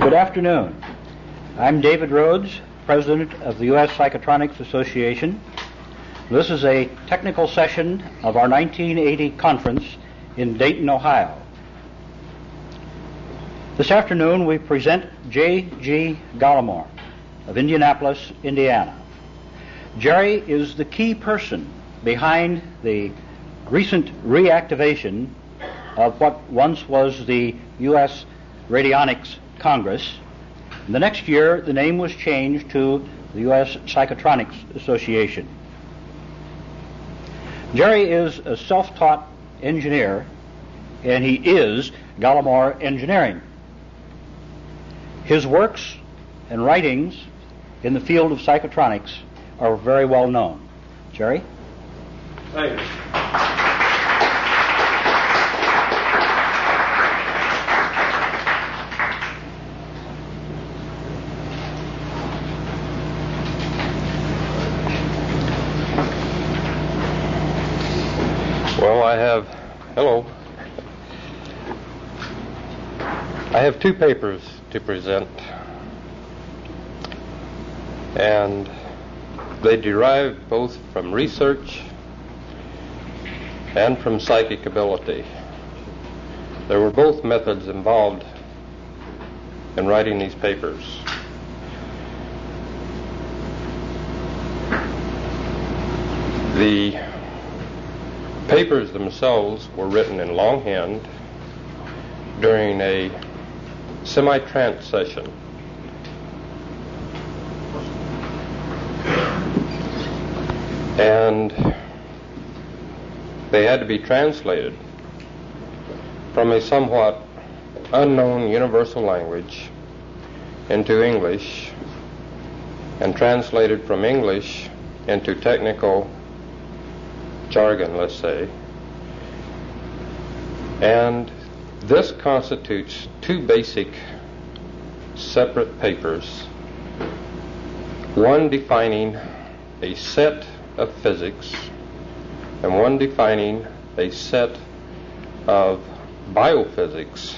Good afternoon. I'm David Rhodes, President of the U.S. Psychotronics Association. This is a technical session of our 1980 conference in Dayton, Ohio. This afternoon we present J.G. Gallimore of Indianapolis, Indiana. Jerry is the key person behind the recent reactivation of what once was the U.S. Radionics Congress. The next year, the name was changed to the U.S. Psychotronics Association. Jerry is a self-taught engineer, and he is Gallimore Engineering. His works and writings in the field of psychotronics are very well known. Jerry? Thanks. Well, I have two papers to present, and they derive both from research and from psychic ability. There were both methods involved in writing these papers. The papers themselves were written in longhand during a semi-trance session. And they had to be translated from a somewhat unknown universal language into English, and translated from English into technical jargon, let's say. And this constitutes two basic separate papers, one defining a set of physics and one defining a set of biophysics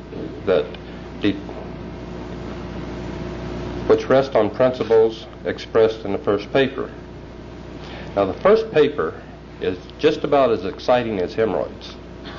which rest on principles expressed in the first paper. Now, the first paper is just about as exciting as hemorrhoids.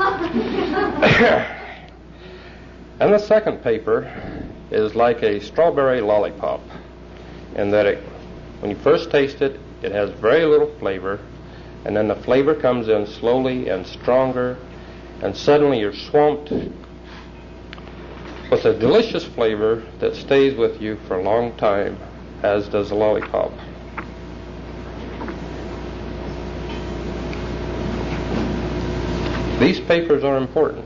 And the second paper is like a strawberry lollipop, in that when you first taste it, it has very little flavor, and then the flavor comes in slowly and stronger, and suddenly you're swamped with a delicious flavor that stays with you for a long time, as does the lollipop. These papers are important.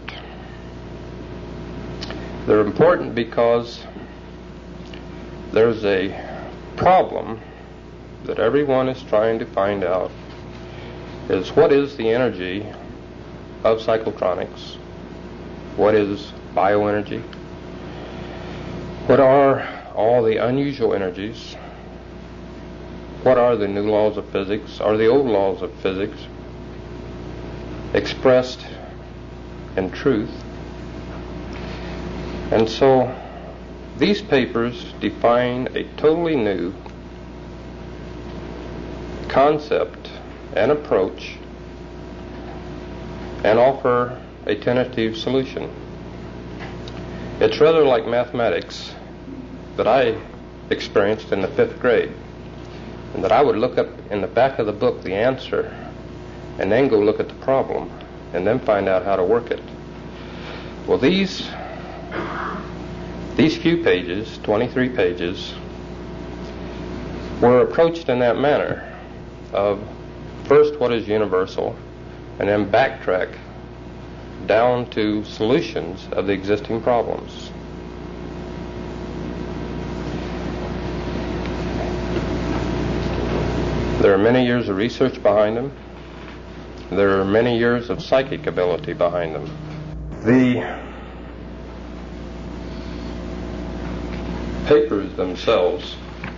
They're important because there's a problem that everyone is trying to find out, is what is the energy of psychotronics? What is bioenergy? What are all the unusual energies? What are the new laws of physics, or the old laws of physics expressed in truth? And so these papers define a totally new concept and approach and offer a tentative solution. It's rather like mathematics that I experienced in the 5th grade, and that I would look up in the back of the book the answer and then go look at the problem and then find out how to work it. Well, these few pages, 23 pages, were approached in that manner of first what is universal, and then backtrack down to solutions of the existing problems. There are many years of research behind them. There are many years of psychic ability behind them. The papers themselves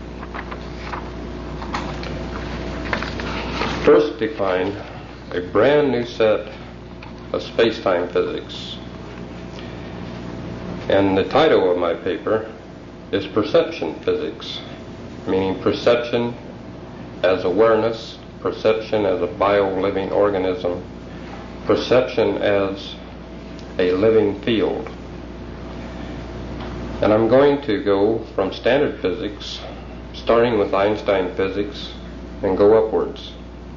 first define a brand new set of space-time physics. And the title of my paper is perception physics, meaning perception as awareness, perception as a bio-living organism, perception as a living field. And I'm going to go from standard physics, starting with Einstein physics, and go upwards.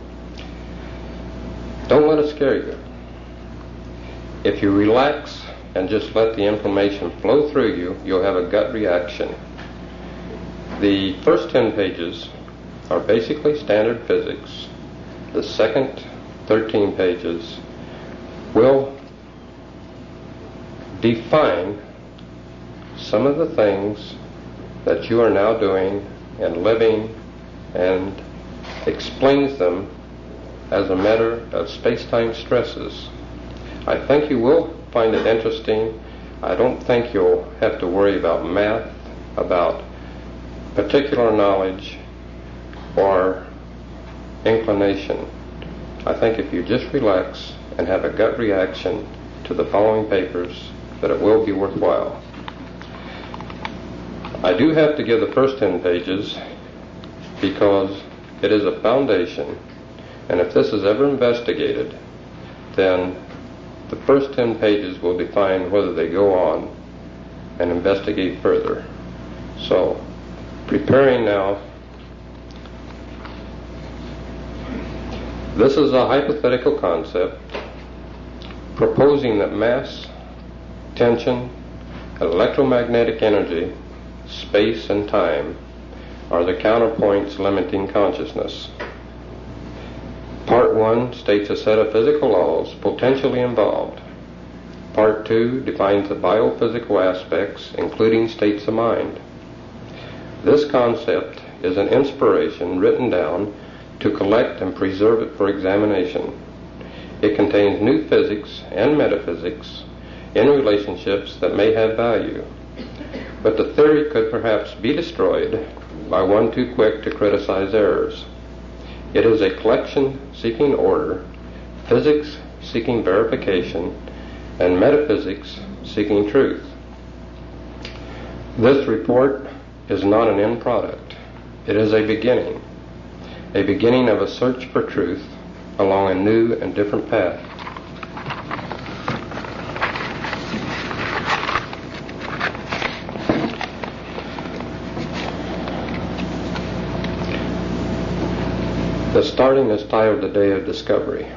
Don't let it scare you. If you relax and just let the information flow through you, you'll have a gut reaction. The first 10 pages are basically standard physics. The second 13 pages will define some of the things that you are now doing and living, and explains them as a matter of space-time stresses. I think you will find it interesting. I don't think you'll have to worry about math, about particular knowledge, or inclination. I think if you just relax and have a gut reaction to the following papers, that it will be worthwhile. I do have to give the first 10 pages because it is a foundation, and if this is ever investigated, then the first 10 pages will define whether they go on and investigate further. So, preparing now. This is a hypothetical concept proposing that mass, tension, electromagnetic energy, space, and time are the counterpoints limiting consciousness. Part 1 states a set of physical laws potentially involved. Part 2 defines the biophysical aspects, including states of mind. This concept is an inspiration written down to collect and preserve it for examination. It contains new physics and metaphysics in relationships that may have value, but the theory could perhaps be destroyed by one too quick to criticize errors. It is a collection seeking order, physics seeking verification, and metaphysics seeking truth. This report is not an end product. It is a beginning of a search for truth along a new and different path. The starting is titled The Day of Discovery.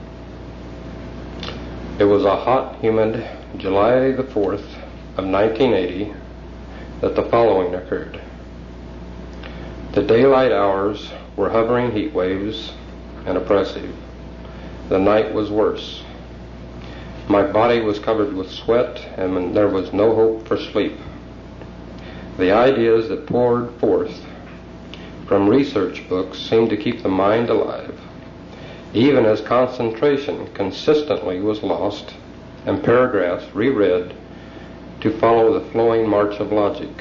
It was a hot, humid July the 4th of 1980 that the following occurred. The daylight hours were hovering heat waves and oppressive. The night was worse. My body was covered with sweat, and there was no hope for sleep. The ideas that poured forth from research books seemed to keep the mind alive, even as concentration consistently was lost and paragraphs reread to follow the flowing march of logic.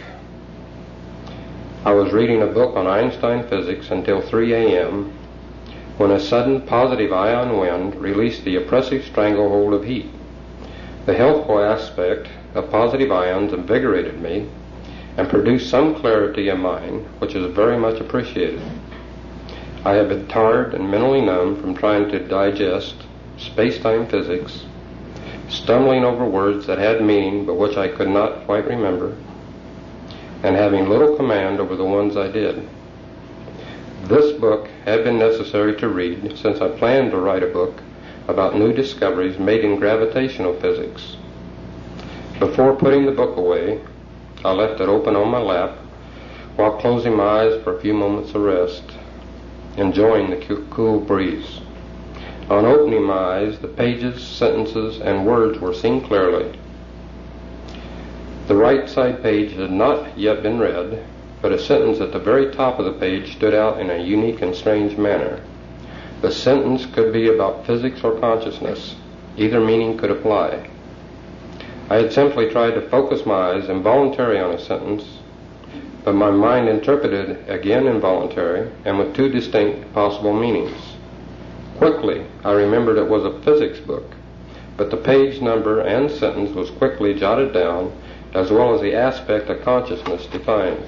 I was reading a book on Einstein physics until 3 a.m. when a sudden positive ion wind released the oppressive stranglehold of heat. The healthful aspect of positive ions invigorated me and produced some clarity of mind, which is very much appreciated. I had been tired and mentally numb from trying to digest space-time physics, stumbling over words that had meaning but which I could not quite remember, and having little command over the ones I did. This book had been necessary to read since I planned to write a book about new discoveries made in gravitational physics. Before putting the book away, I left it open on my lap while closing my eyes for a few moments of rest, enjoying the cool breeze. On opening my eyes, the pages, sentences, and words were seen clearly. The right side page had not yet been read, but a sentence at the very top of the page stood out in a unique and strange manner. The sentence could be about physics or consciousness. Either meaning could apply. I had simply tried to focus my eyes involuntarily on a sentence, but my mind interpreted again involuntary and with two distinct possible meanings. Quickly, I remembered it was a physics book, but the page number and sentence was quickly jotted down as well as the aspect of consciousness defined.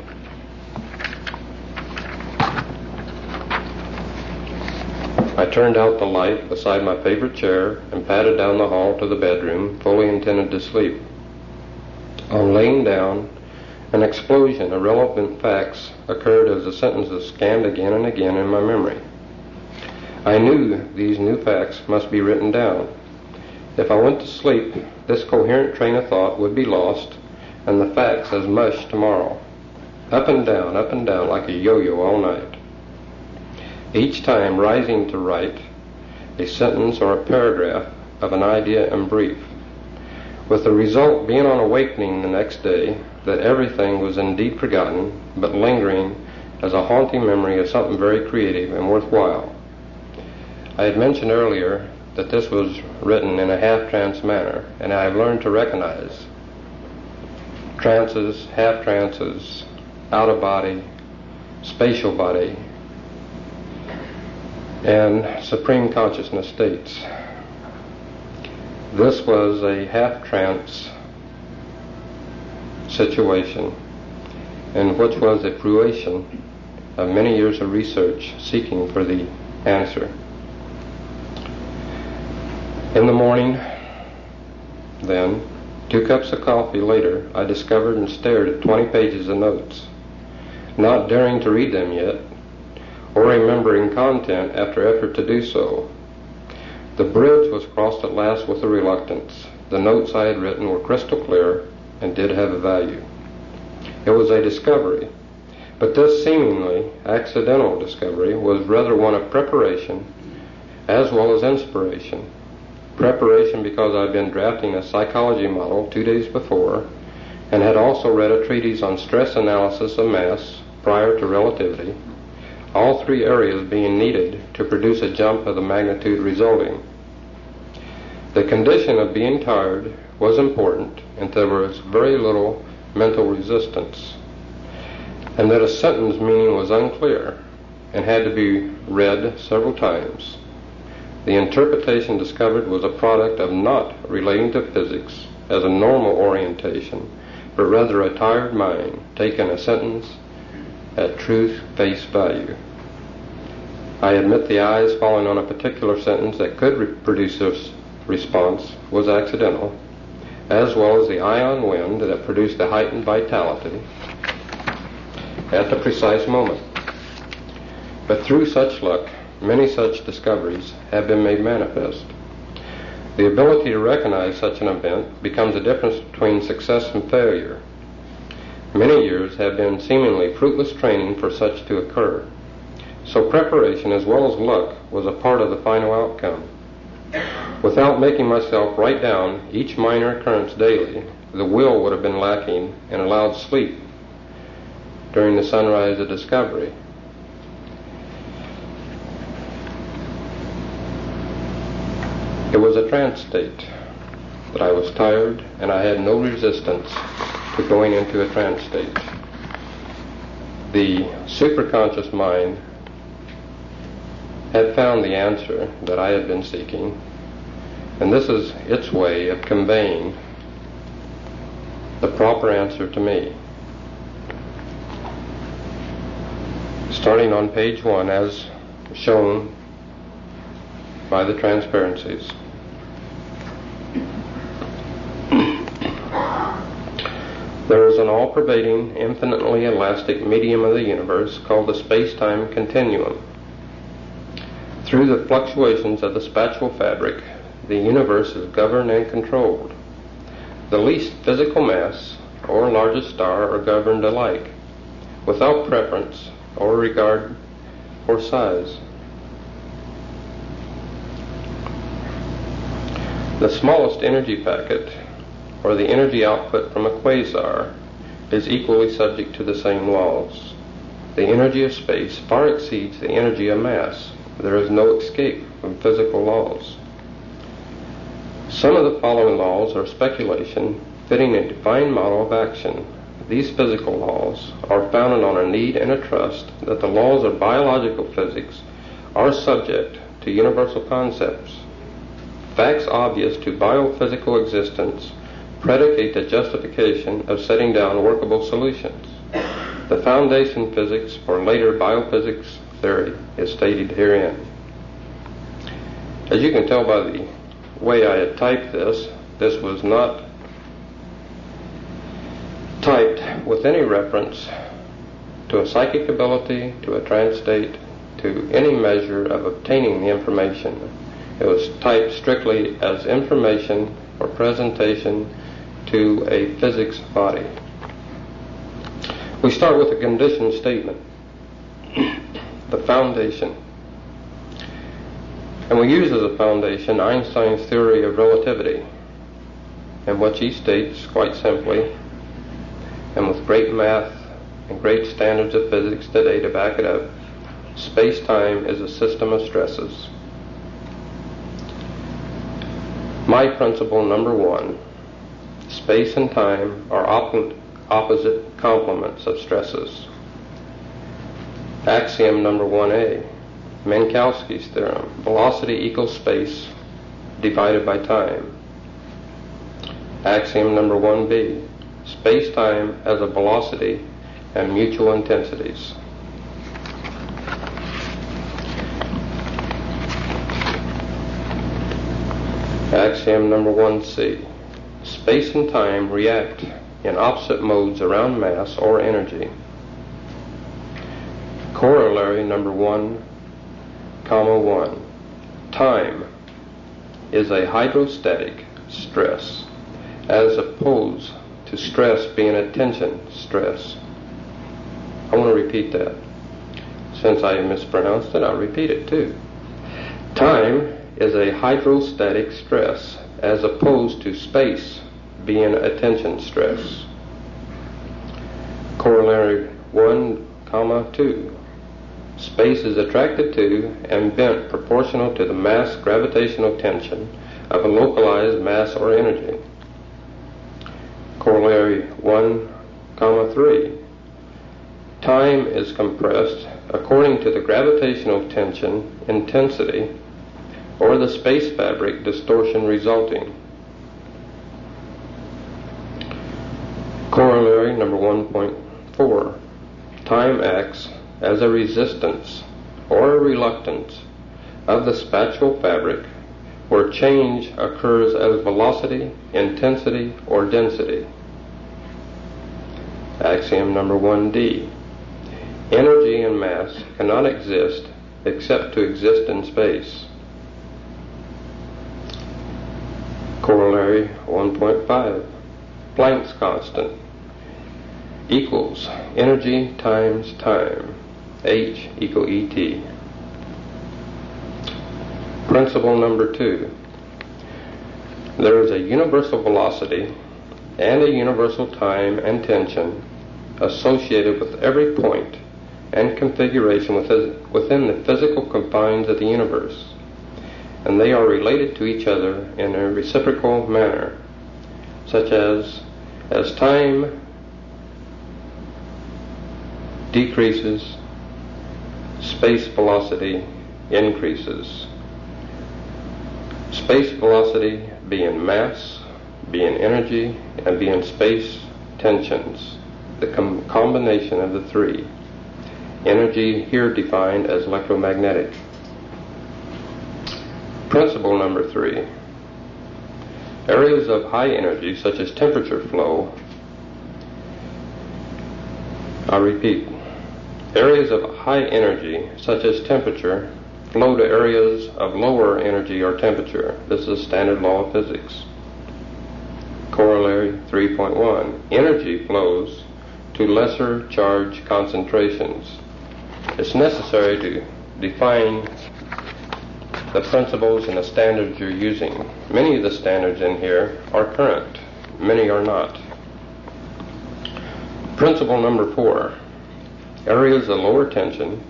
I turned out the light beside my favorite chair and padded down the hall to the bedroom, fully intended to sleep. On laying down, an explosion of relevant facts occurred as the sentences scanned again and again in my memory. I knew these new facts must be written down. If I went to sleep, this coherent train of thought would be lost, and the facts as mush tomorrow. Up and down, like a yo-yo all night. Each time rising to write a sentence or a paragraph of an idea in brief, with the result being on awakening the next day that everything was indeed forgotten, but lingering as a haunting memory of something very creative and worthwhile. I had mentioned earlier that this was written in a half-trance manner, and I have learned to recognize trances, half-trances, out-of-body, spatial body, and supreme consciousness states. This was a half-trance situation, and which was a fruition of many years of research seeking for the answer. In the morning, then, 2 cups of coffee later, I discovered and stared at 20 pages of notes, not daring to read them yet, or remembering content after effort to do so. The bridge was crossed at last with a reluctance. The notes I had written were crystal clear and did have a value. It was a discovery, but this seemingly accidental discovery was rather one of preparation as well as inspiration. Preparation because I'd been drafting a psychology model 2 days before and had also read a treatise on stress analysis of mass prior to relativity, all 3 areas being needed to produce a jump of the magnitude resulting. The condition of being tired was important, and there was very little mental resistance, and that a sentence meaning was unclear and had to be read several times. The interpretation discovered was a product of not relating to physics as a normal orientation, but rather a tired mind taking a sentence at truth face value. I admit the eyes falling on a particular sentence that could produce this response was accidental, as well as the ion wind that produced the heightened vitality at the precise moment. But through such luck, many such discoveries have been made manifest. The ability to recognize such an event becomes the difference between success and failure. Many years have been seemingly fruitless training for such to occur. So preparation as well as luck was a part of the final outcome. Without making myself write down each minor occurrence daily, the will would have been lacking and allowed sleep during the sunrise of discovery. It was a trance state that I was tired and I had no resistance to going into a trance state. The superconscious mind had found the answer that I had been seeking, and this is its way of conveying the proper answer to me. Starting on page 1 as shown by the transparencies. There is an all-pervading, infinitely elastic medium of the universe called the space-time continuum. Through the fluctuations of the spatial fabric, the universe is governed and controlled. The least physical mass or largest star are governed alike, without preference or regard for size. The smallest energy packet, or the energy output from a quasar, is equally subject to the same laws. The energy of space far exceeds the energy of mass. There is no escape from physical laws. Some of the following laws are speculation, fitting a defined model of action. These physical laws are founded on a need and a trust that the laws of biological physics are subject to universal concepts. Facts obvious to biophysical existence predicate the justification of setting down workable solutions. The foundation physics for later biophysics theory is stated herein. As you can tell by the way I had typed this, this was not typed with any reference to a psychic ability, to a trance state, to any measure of obtaining the information. It was typed strictly as information or presentation to a physics body. We start with a conditioned statement, the foundation. And we use as a foundation Einstein's theory of relativity, in which he states quite simply, and with great math and great standards of physics today to back it up, space-time is a system of stresses. My principle number 1, space and time are opposite complements of stresses. Axiom number 1a, Minkowski's theorem, velocity equals space divided by time. Axiom number 1b, space-time as a velocity and mutual intensities. Axiom number 1c, space and time react in opposite modes around mass or energy. Corollary number 1, 1, time is a hydrostatic stress as opposed to stress being a tension stress. I want to repeat that. Since I mispronounced it, I'll repeat it too. Time is a hydrostatic stress as opposed to space being a tension stress. Corollary 1, 2. Space is attracted to and bent proportional to the mass gravitational tension of a localized mass or energy. Corollary 1, 3. Time is compressed according to the gravitational tension intensity or the space fabric distortion resulting. Corollary number 1.4. Time acts as a resistance or a reluctance of the spatial fabric where change occurs as velocity, intensity, or density. Axiom number 1d. Energy and mass cannot exist except to exist in space. Corollary 1.5. Planck's constant equals energy times time, H equal ET. Principle number 2. There is a universal velocity and a universal time and tension associated with every point and configuration within the physical confines of the universe, and they are related to each other in a reciprocal manner, such as time decreases, space velocity increases. Space velocity being mass, being energy, and being space tensions, the combination of the three. Energy here defined as electromagnetic. Principle number 3. Areas of high energy, such as temperature flow, I'll repeat, areas of high energy, such as temperature, flow to areas of lower energy or temperature. This is a standard law of physics. Corollary 3.1. Energy flows to lesser charge concentrations. It's necessary to define the principles and the standards you're using. Many of the standards in here are current, many are not. Principle number 4. Areas of lower tension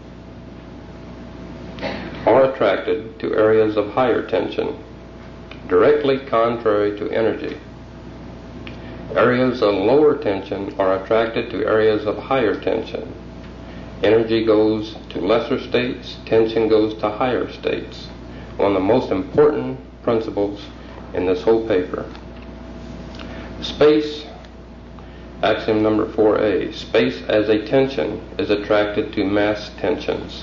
are attracted to areas of higher tension, directly contrary to energy. Areas of lower tension are attracted to areas of higher tension. Energy goes to lesser states, tension goes to higher states. One of the most important principles in this whole paper. Space, axiom number 4a, space as a tension is attracted to mass tensions.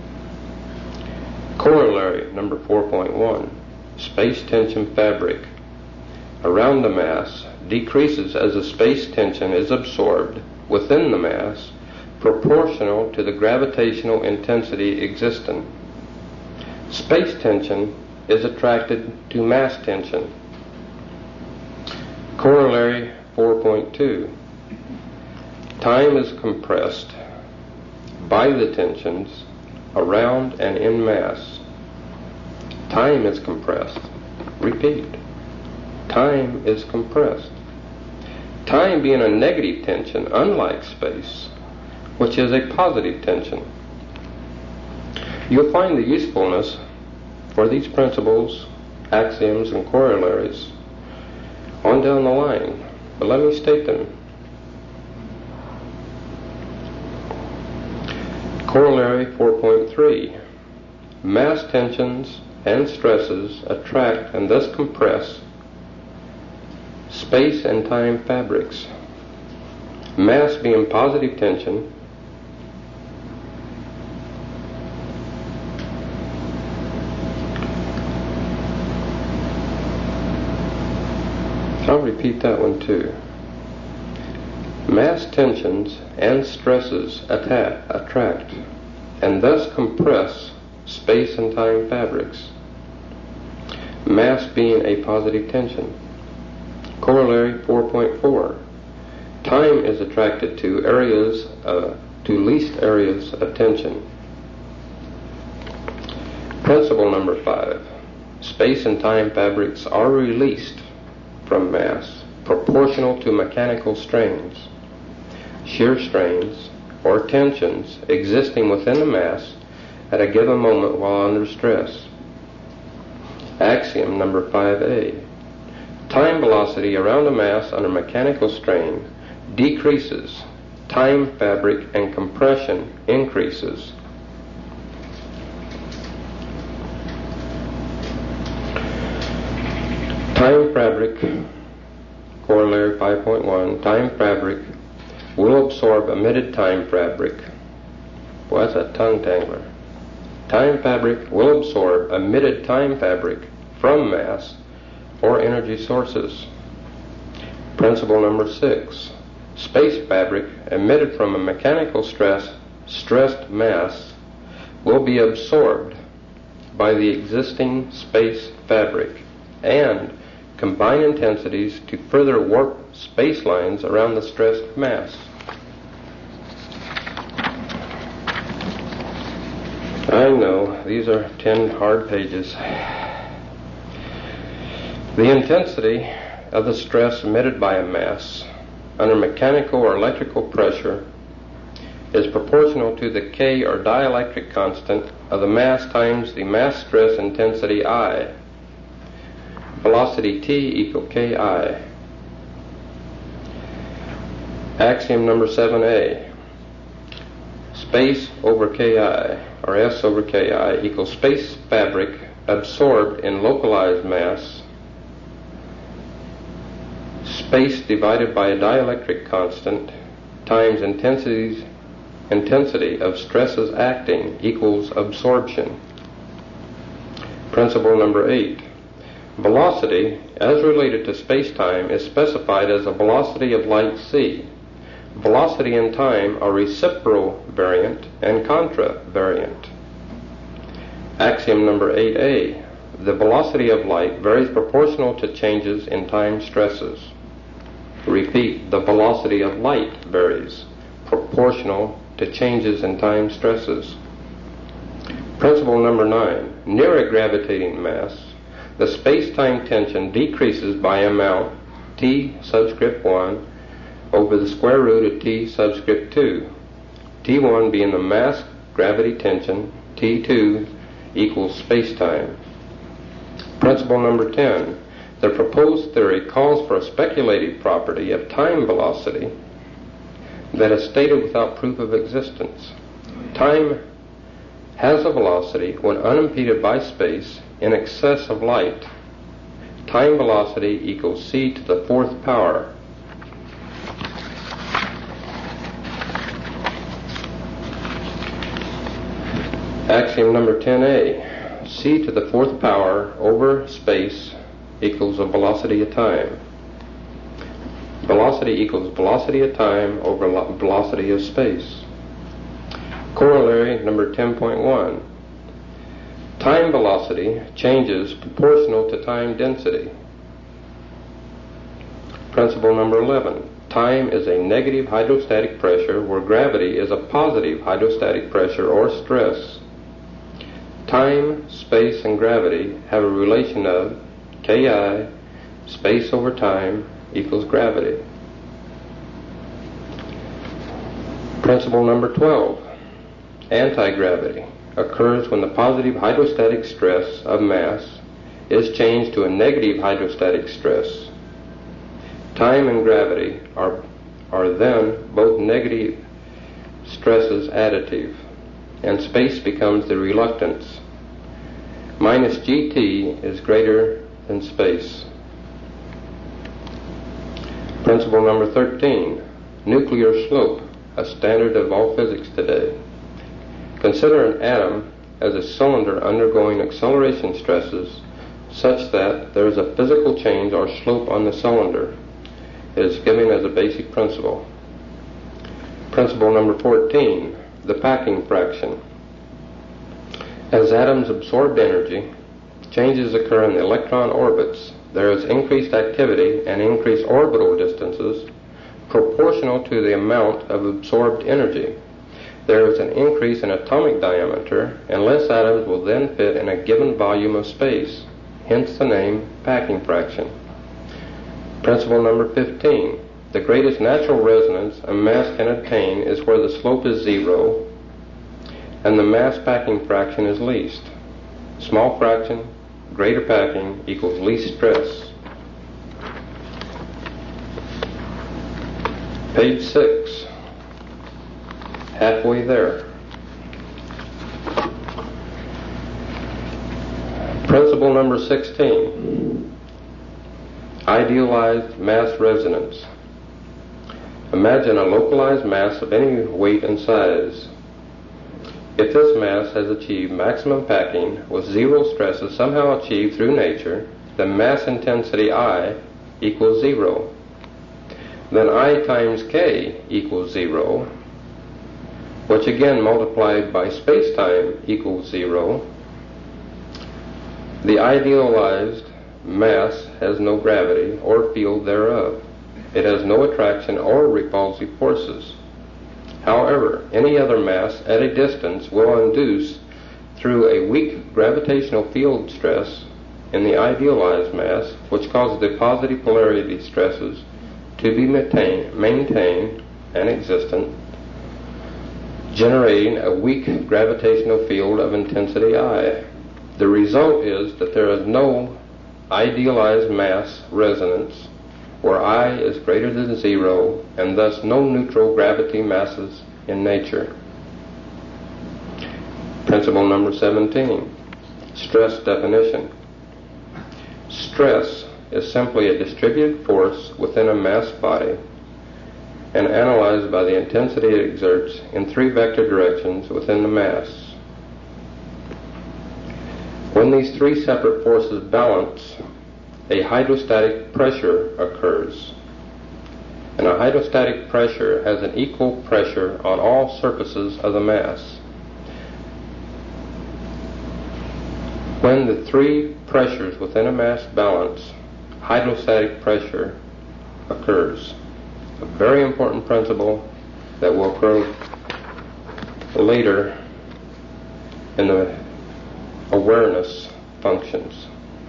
Corollary number 4.1, space tension fabric around the mass decreases as the space tension is absorbed within the mass, proportional to the gravitational intensity existing. Space tension is attracted to mass tension. Corollary 4.2, time is compressed by the tensions around and in mass. Time is compressed. Repeat. Time is compressed. Time being a negative tension, unlike space, which is a positive tension. You'll find the usefulness for these principles, axioms, and corollaries on down the line, but let me state them. Corollary 4.3, mass tensions and stresses attract and thus compress space and time fabrics. Mass being positive tension, I'll repeat that one too. Mass tensions and stresses attract and thus compress space and time fabrics. Mass being a positive tension. Corollary 4.4, time is attracted to least areas of tension. Principle number 5, space and time fabrics are released from mass proportional to mechanical strains, shear strains, or tensions existing within the mass at a given moment while under stress. Axiom number 5a, time velocity around a mass under mechanical strain decreases, time fabric and compression increases. Time fabric, corollary 5.1, time fabric will absorb emitted time fabric. Boy, that's a tongue tangler. Time fabric will absorb emitted time fabric from mass or energy sources. Principle number 6, space fabric emitted from a mechanical stressed mass will be absorbed by the existing space fabric and combine intensities to further warp space lines around the stressed mass. I know, these are 10 hard pages. The intensity of the stress emitted by a mass under mechanical or electrical pressure is proportional to the K or dielectric constant of the mass times the mass stress intensity I. Velocity T equal Ki. Axiom number 7a, space over Ki, or S over Ki, equals space fabric absorbed in localized mass, space divided by a dielectric constant, times intensity of stresses acting equals absorption. Principle number 8, velocity, as related to space-time, is specified as a velocity of light c. Velocity and time are reciprocal variant and contravariant. Axiom number 8a, the velocity of light varies proportional to changes in time stresses. Repeat, the velocity of light varies proportional to changes in time stresses. Principle number 9, near a gravitating mass, the space-time tension decreases by amount T subscript 1 over the square root of T subscript 2. T1 being the mass gravity tension, T2 equals space-time. Principle number 10, the proposed theory calls for a speculative property of time velocity that is stated without proof of existence. Time has a velocity when unimpeded by space in excess of light. time velocity equals c to the fourth power. Axiom number 10a, c to the fourth power over space equals a velocity of time. Velocity equals velocity of time over velocity of space. Corollary number 10.1. Time velocity changes proportional to time density. Principle number 11. Time is a negative hydrostatic pressure where gravity is a positive hydrostatic pressure or stress. Time, space, and gravity have a relation of Ki, space over time, equals gravity. Principle number 12. Anti-gravity occurs when the positive hydrostatic stress of mass is changed to a negative hydrostatic stress. Time and gravity are then both negative stresses additive, and space becomes the reluctance. Minus gt is greater than space. Principle number 13. Nuclear slope, a standard of all physics today. Consider an atom as a cylinder undergoing acceleration stresses such that there is a physical change or slope on the cylinder. It is given as a basic principle. Principle number 14. The packing fraction. As atoms absorb energy, changes occur in the electron orbits. There is increased activity and increased orbital distances proportional to the amount of absorbed energy. There is an increase in atomic diameter, and less atoms will then fit in a given volume of space, hence the name packing fraction. Principle number 15. The greatest natural resonance a mass can attain is where the slope is zero and the mass packing fraction is least. Small fraction, greater packing equals least stress. Page 6. Halfway there. Principle number 16. Idealized mass resonance. Imagine a localized mass of any weight and size. If this mass has achieved maximum packing with zero stresses somehow achieved through nature, then mass intensity I equals zero. Then I times K equals zero, which again multiplied by space-time equals zero. The idealized mass has no gravity or field thereof. It has no attraction or repulsive forces. However, any other mass at a distance will induce through a weak gravitational field stress in the idealized mass, which causes the positive polarity stresses to be maintained and existent, generating a weak gravitational field of intensity I. The result is that there is no idealized mass resonance where I is greater than zero, and thus no neutral gravity masses in nature. Principle number 17. Stress definition. Stress is simply a distributed force within a mass body and analyzed by the intensity it exerts in three vector directions within the mass. When these three separate forces balance, a hydrostatic pressure occurs. And a hydrostatic pressure has an equal pressure on all surfaces of the mass. When the three pressures within a mass balance, hydrostatic pressure occurs. A very important principle that will occur later in the awareness functions.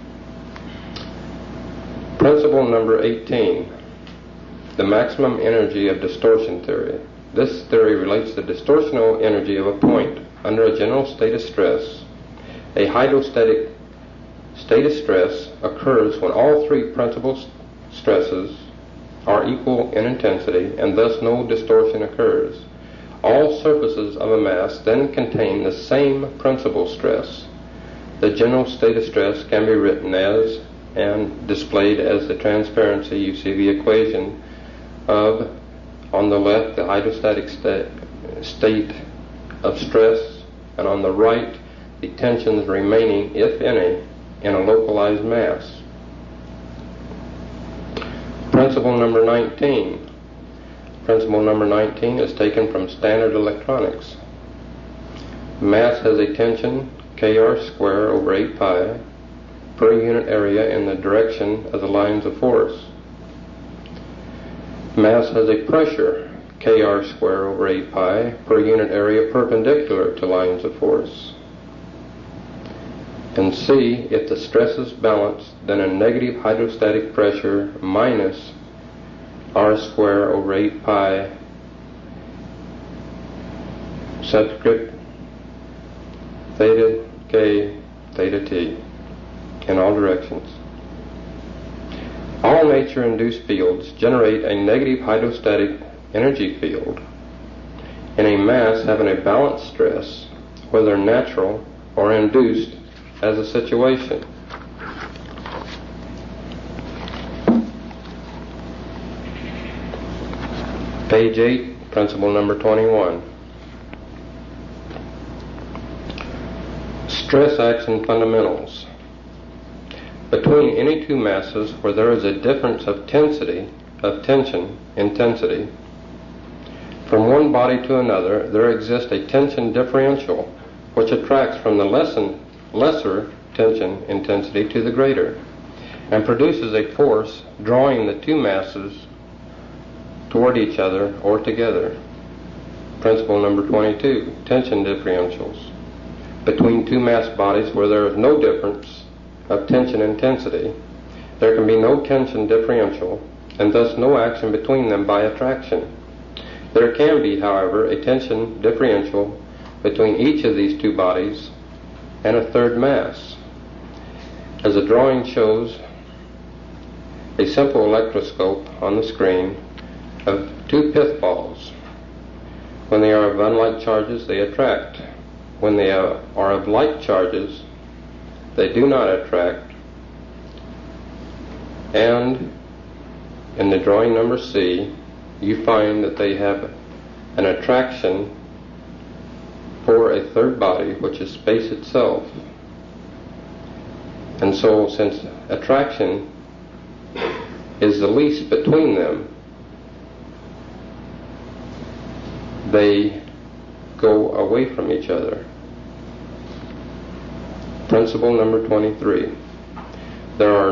Principle number 18, the maximum energy of distortion theory. This theory relates the distortional energy of a point under a general state of stress. A hydrostatic state of stress occurs when all three principal stresses are equal in intensity, and thus no distortion occurs. All surfaces of a mass then contain the same principal stress. The general state of stress can be written as and displayed as the transparency, you see the equation of, on the left, the hydrostatic state of stress, and on the right, the tensions remaining, if any, in a localized mass. Principle number 19. Principle number 19 is taken from standard electronics. Mass has a tension kr square over 8 pi per unit area in the direction of the lines of force. Mass has a pressure kr square over 8 pi per unit area perpendicular to lines of force. And C, if the stress is balanced, then a negative hydrostatic pressure minus r square over 8 pi subscript theta k theta t in all directions. All nature-induced fields generate a negative hydrostatic energy field in a mass having a balanced stress, whether natural or induced as a situation. Page 8, principle number 21. Stress action fundamentals. Between any two masses where there is a difference of tension, intensity, from one body to another, there exists a tension differential which attracts from the lesser tension intensity to the greater and produces a force drawing the two masses toward each other or together. Principle number 22, tension differentials. Between two mass bodies where there is no difference of tension intensity, there can be no tension differential and thus no action between them by attraction. There can be, however, a tension differential between each of these two bodies and a third mass. As the drawing shows, a simple electroscope on the screen of two pith balls. When they are of unlike charges, they attract. When they are of like charges, they do not attract. And in the drawing number C, you find that they have an attraction for a third body, which is space itself. And so, since attraction is the least between them, they go away from each other. Principle number 23. There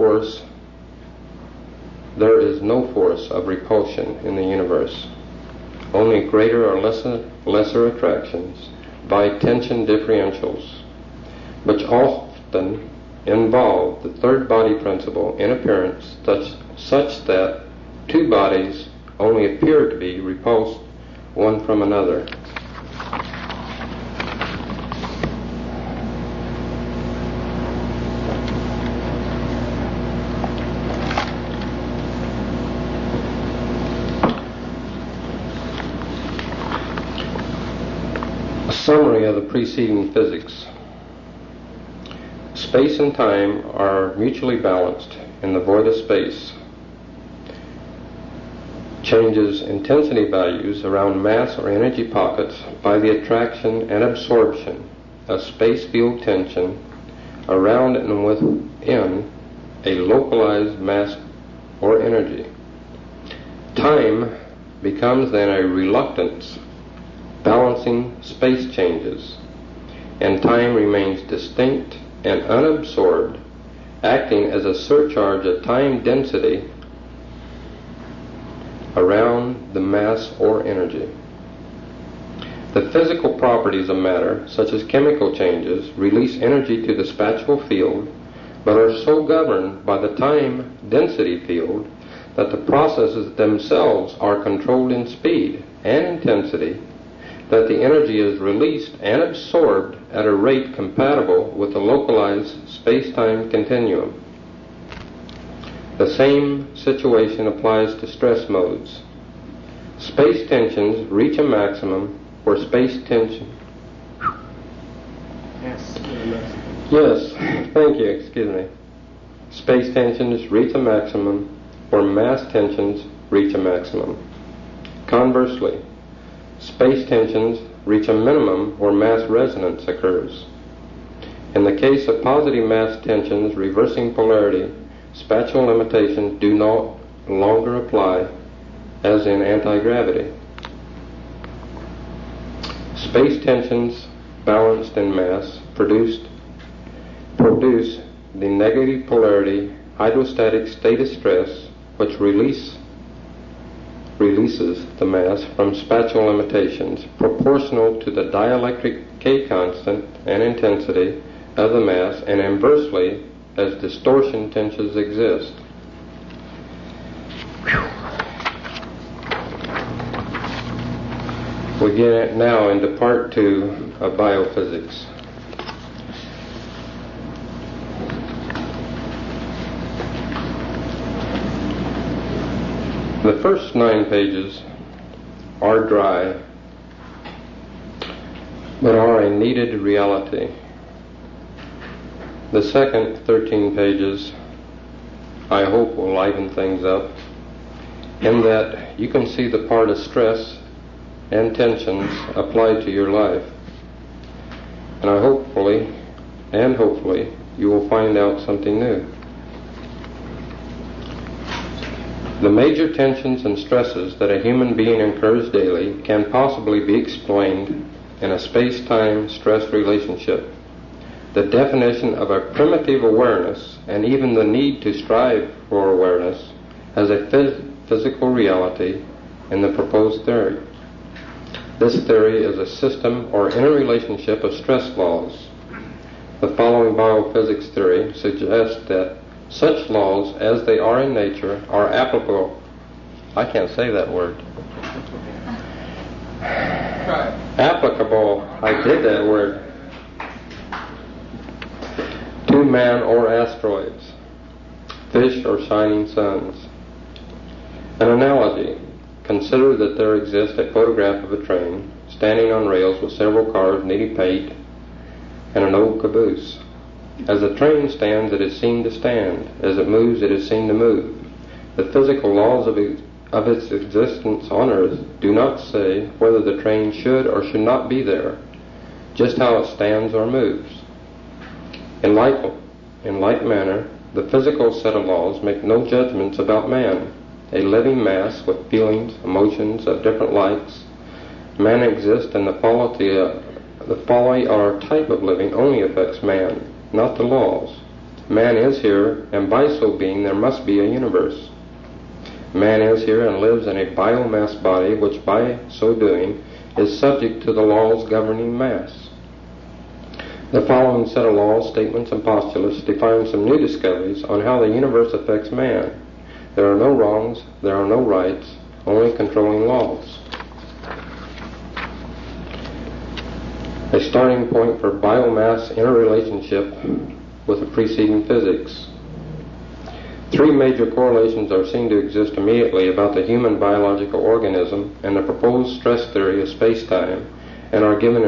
is no force of repulsion in the universe, only greater or lesser attractions by tension differentials, which often involve the third body principle in appearance such that two bodies only appear to be repulsed one from another. A summary of the preceding physics. Space and time are mutually balanced in the void of space. Changes intensity values around mass or energy pockets by the attraction and absorption of space field tension around and within a localized mass or energy. Time becomes then a reluctance balancing space changes, and time remains distinct and unabsorbed, acting as a surcharge of time density around the mass or energy. The physical properties of matter, such as chemical changes, release energy to the spatial field, but are so governed by the time density field that the processes themselves are controlled in speed and intensity, that the energy is released and absorbed at a rate compatible with the localized space-time continuum. The same situation applies to stress modes. Space tensions reach a maximum where space tension... Yes, Yes, thank you, excuse me. space tensions reach a maximum where mass tensions reach a maximum. Conversely, space tensions reach a minimum where mass resonance occurs. In the case of positive mass tensions reversing polarity, spatial limitations do no longer apply, as in anti-gravity. Space tensions balanced in mass produce the negative polarity hydrostatic state of stress, which releases the mass from spatial limitations proportional to the dielectric K constant and intensity of the mass, and inversely, as distortion tensions exist. We get now into part 2 of biophysics. The first 9 pages are dry, but are a needed reality. The second 13 pages, I hope, will liven things up, in that you can see the part of stress and tensions applied to your life. And hopefully, you will find out something new. The major tensions and stresses that a human being incurs daily can possibly be explained in a space-time stress relationship. The definition of a primitive awareness, and even the need to strive for awareness, as a physical reality in the proposed theory. This theory is a system or interrelationship of stress laws. The following biophysics theory suggests that such laws as they are in nature are applicable. I can't say that word. Applicable, I did that word. To man or asteroids, fish or shining suns. An analogy. Consider that there exists a photograph of a train standing on rails with several cars needing paint and an old caboose. As the train stands, it is seen to stand. As it moves, it is seen to move. The physical laws of its existence on Earth do not say whether the train should or should not be there, just how it stands or moves. In like manner, the physical set of laws make no judgments about man, a living mass with feelings, emotions of different likes. Man exists, and the quality or type of living only affects man, not the laws. Man is here, and by so being there must be a universe. Man is here and lives in a biomass body, which by so doing is subject to the laws governing mass. The following set of laws, statements, and postulates define some new discoveries on how the universe affects man. There are no wrongs, there are no rights, only controlling laws. A starting point for biomass interrelationship with the preceding physics. 3 major correlations are seen to exist immediately about the human biological organism and the proposed stress theory of space-time, and are given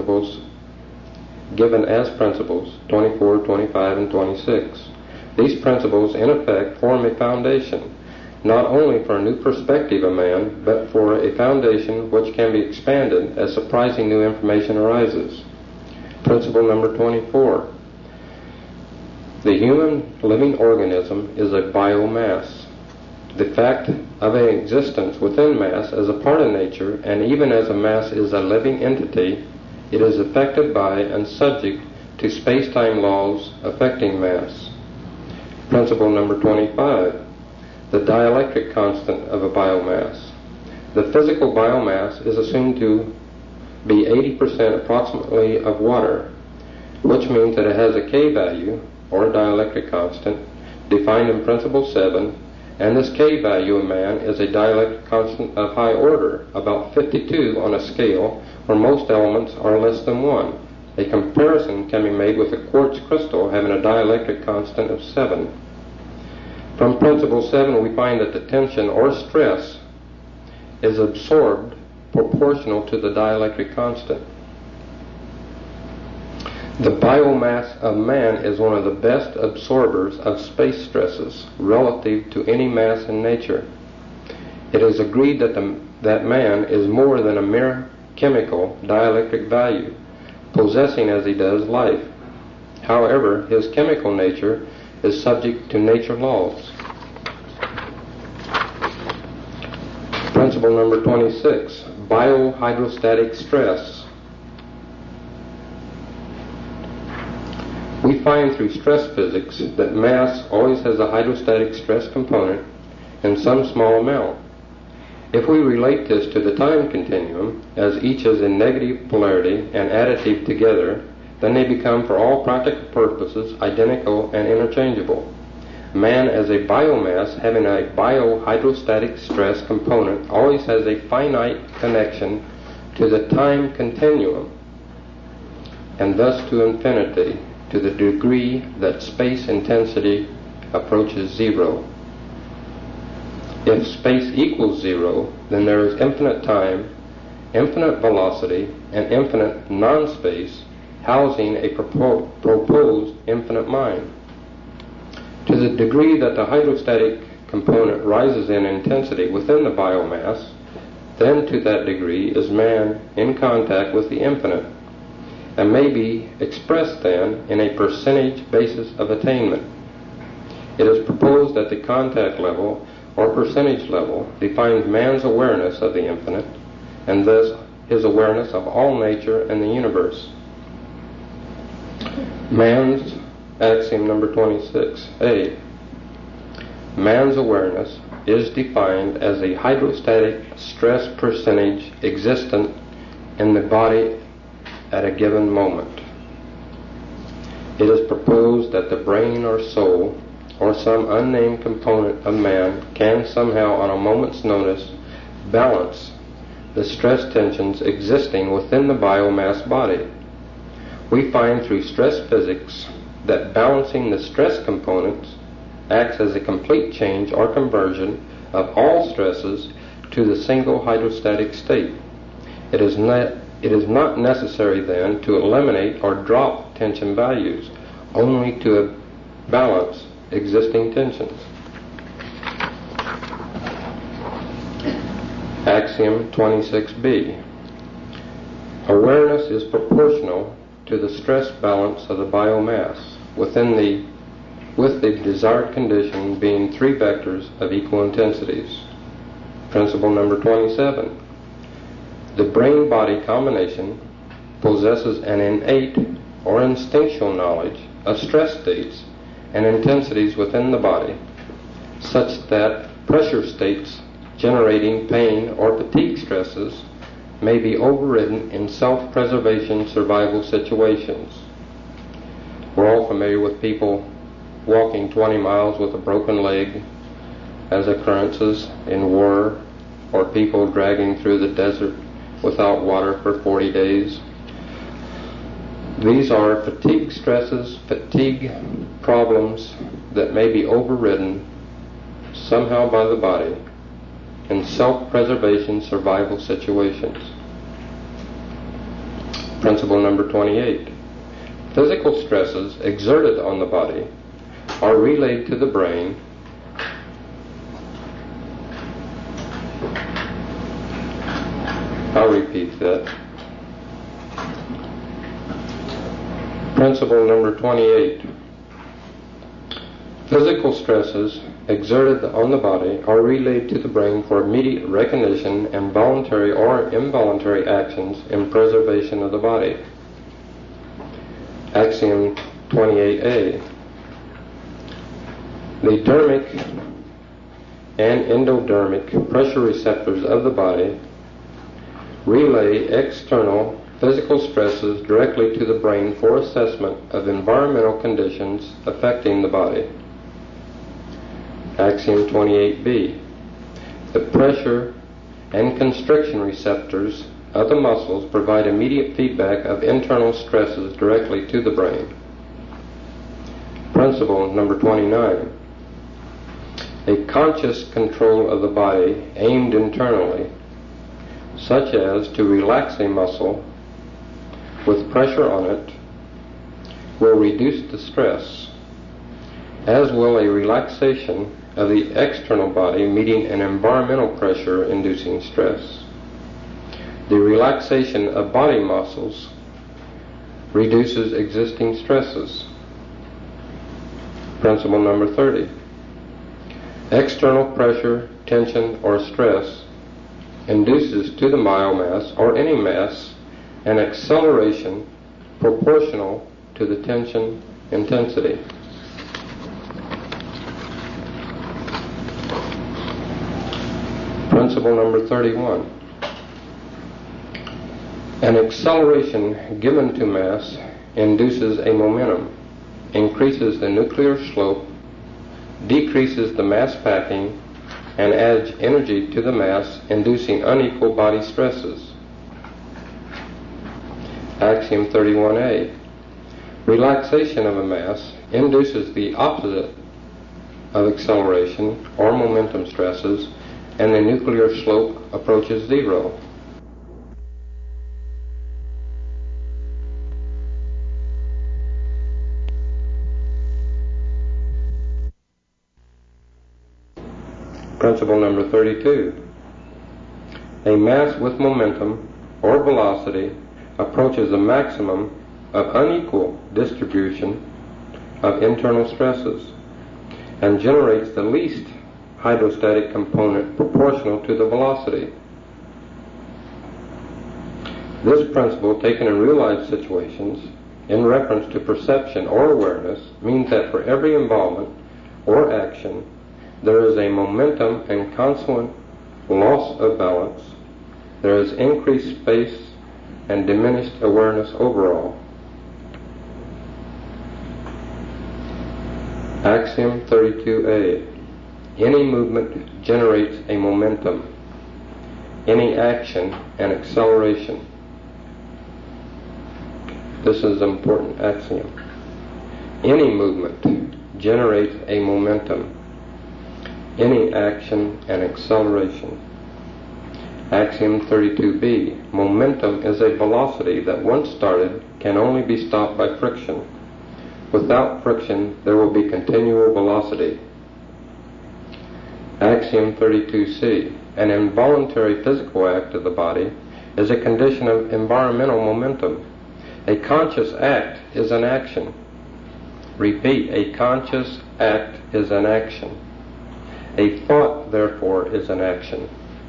as principles 24, 25, and 26. These principles, in effect, form a foundation, not only for a new perspective of man, but for a foundation which can be expanded as surprising new information arises. Principle number 24. The human living organism is a biomass. The fact of an existence within mass as a part of nature, and even as a mass is a living entity, it is affected by and subject to space-time laws affecting mass. Principle number 25. The dielectric constant of a biomass. The physical biomass is assumed to be 80% approximately of water, which means that it has a K value, or dielectric constant, defined in Principle 7, and this K value of man is a dielectric constant of high order, about 52 on a scale where most elements are less than 1. A comparison can be made with a quartz crystal having a dielectric constant of 7. From Principle 7, we find that the tension or stress is absorbed proportional to the dielectric constant. The biomass of man is one of the best absorbers of space stresses relative to any mass in nature. It is agreed that man is more than a mere chemical dielectric value, possessing as he does life. However, his chemical nature is subject to nature laws. Principle number 26, biohydrostatic stress. We find through stress physics that mass always has a hydrostatic stress component in some small amount. If we relate this to the time continuum, as each is in negative polarity and additive together, then they become, for all practical purposes, identical and interchangeable. Man as a biomass having a biohydrostatic stress component always has a finite connection to the time continuum, and thus to infinity, to the degree that space intensity approaches zero. If space equals zero, then there is infinite time, infinite velocity, and infinite non-space housing a proposed infinite mind. To the degree that the hydrostatic component rises in intensity within the biomass, then to that degree is man in contact with the infinite, and may be expressed then in a percentage basis of attainment. It is proposed that the contact level or percentage level defines man's awareness of the infinite, and thus his awareness of all nature and the universe. Man's axiom number 26A. Man's awareness is defined as a hydrostatic stress percentage existent in the body at a given moment. It is proposed that the brain or soul or some unnamed component of man can somehow on a moment's notice balance the stress tensions existing within the biomass body. We find through stress physics that balancing the stress components acts as a complete change or conversion of all stresses to the single hydrostatic state. It is not necessary then to eliminate or drop tension values, only to balance existing tensions. Axiom 26B. Awareness is proportional to the stress balance of the biomass with the desired condition being three vectors of equal intensities. Principle number 27. The brain-body combination possesses an innate or instinctual knowledge of stress states and intensities within the body, such that pressure states generating pain or fatigue stresses may be overridden in self-preservation survival situations. We're all familiar with people walking 20 miles with a broken leg as occurrences in war, or people dragging through the desert without water for 40 days. These are fatigue stresses, fatigue problems that may be overridden somehow by the body in self-preservation survival situations. Principle number 28. Physical stresses exerted on the body are relayed to the brain I'll repeat that. Principle number 28. Physical stresses exerted on the body are relayed to the brain for immediate recognition and voluntary or involuntary actions in preservation of the body. Axiom 28A. The dermic and endodermic pressure receptors of the body relay external physical stresses directly to the brain for assessment of environmental conditions affecting the body. Axiom 28B. The pressure and constriction receptors of the muscles provide immediate feedback of internal stresses directly to the brain. Principle number 29. A conscious control of the body aimed internally, such as to relax a muscle with pressure on it will reduce the stress, as will a relaxation of the external body meeting an environmental pressure inducing stress. The relaxation of body muscles reduces existing stresses. Principle number 30. External pressure, tension, or stress induces to the biomass or any mass an acceleration proportional to the tension intensity. Principle number 31. An acceleration given to mass induces a momentum, increases the nuclear slope, decreases the mass packing, and adds energy to the mass, inducing unequal body stresses. Axiom 31A. Relaxation of a mass induces the opposite of acceleration or momentum stresses, and the nuclear slope approaches zero. Principle number 32. A mass with momentum or velocity approaches a maximum of unequal distribution of internal stresses and generates the least hydrostatic component proportional to the velocity. This principle, taken in real-life situations in reference to perception or awareness, means that for every involvement or action there is a momentum and consequent loss of balance. There is increased space and diminished awareness overall. Axiom 32A. Any movement generates a momentum. Any action an acceleration. This is an important axiom. Any movement generates a momentum. Any action an acceleration. Axiom 32B. Momentum is a velocity that once started can only be stopped by friction. Without friction, there will be continual velocity. Axiom 32C. An involuntary physical act of the body is a condition of environmental momentum. A conscious act is an action. Repeat, a conscious act is an action. A thought, therefore, is an action.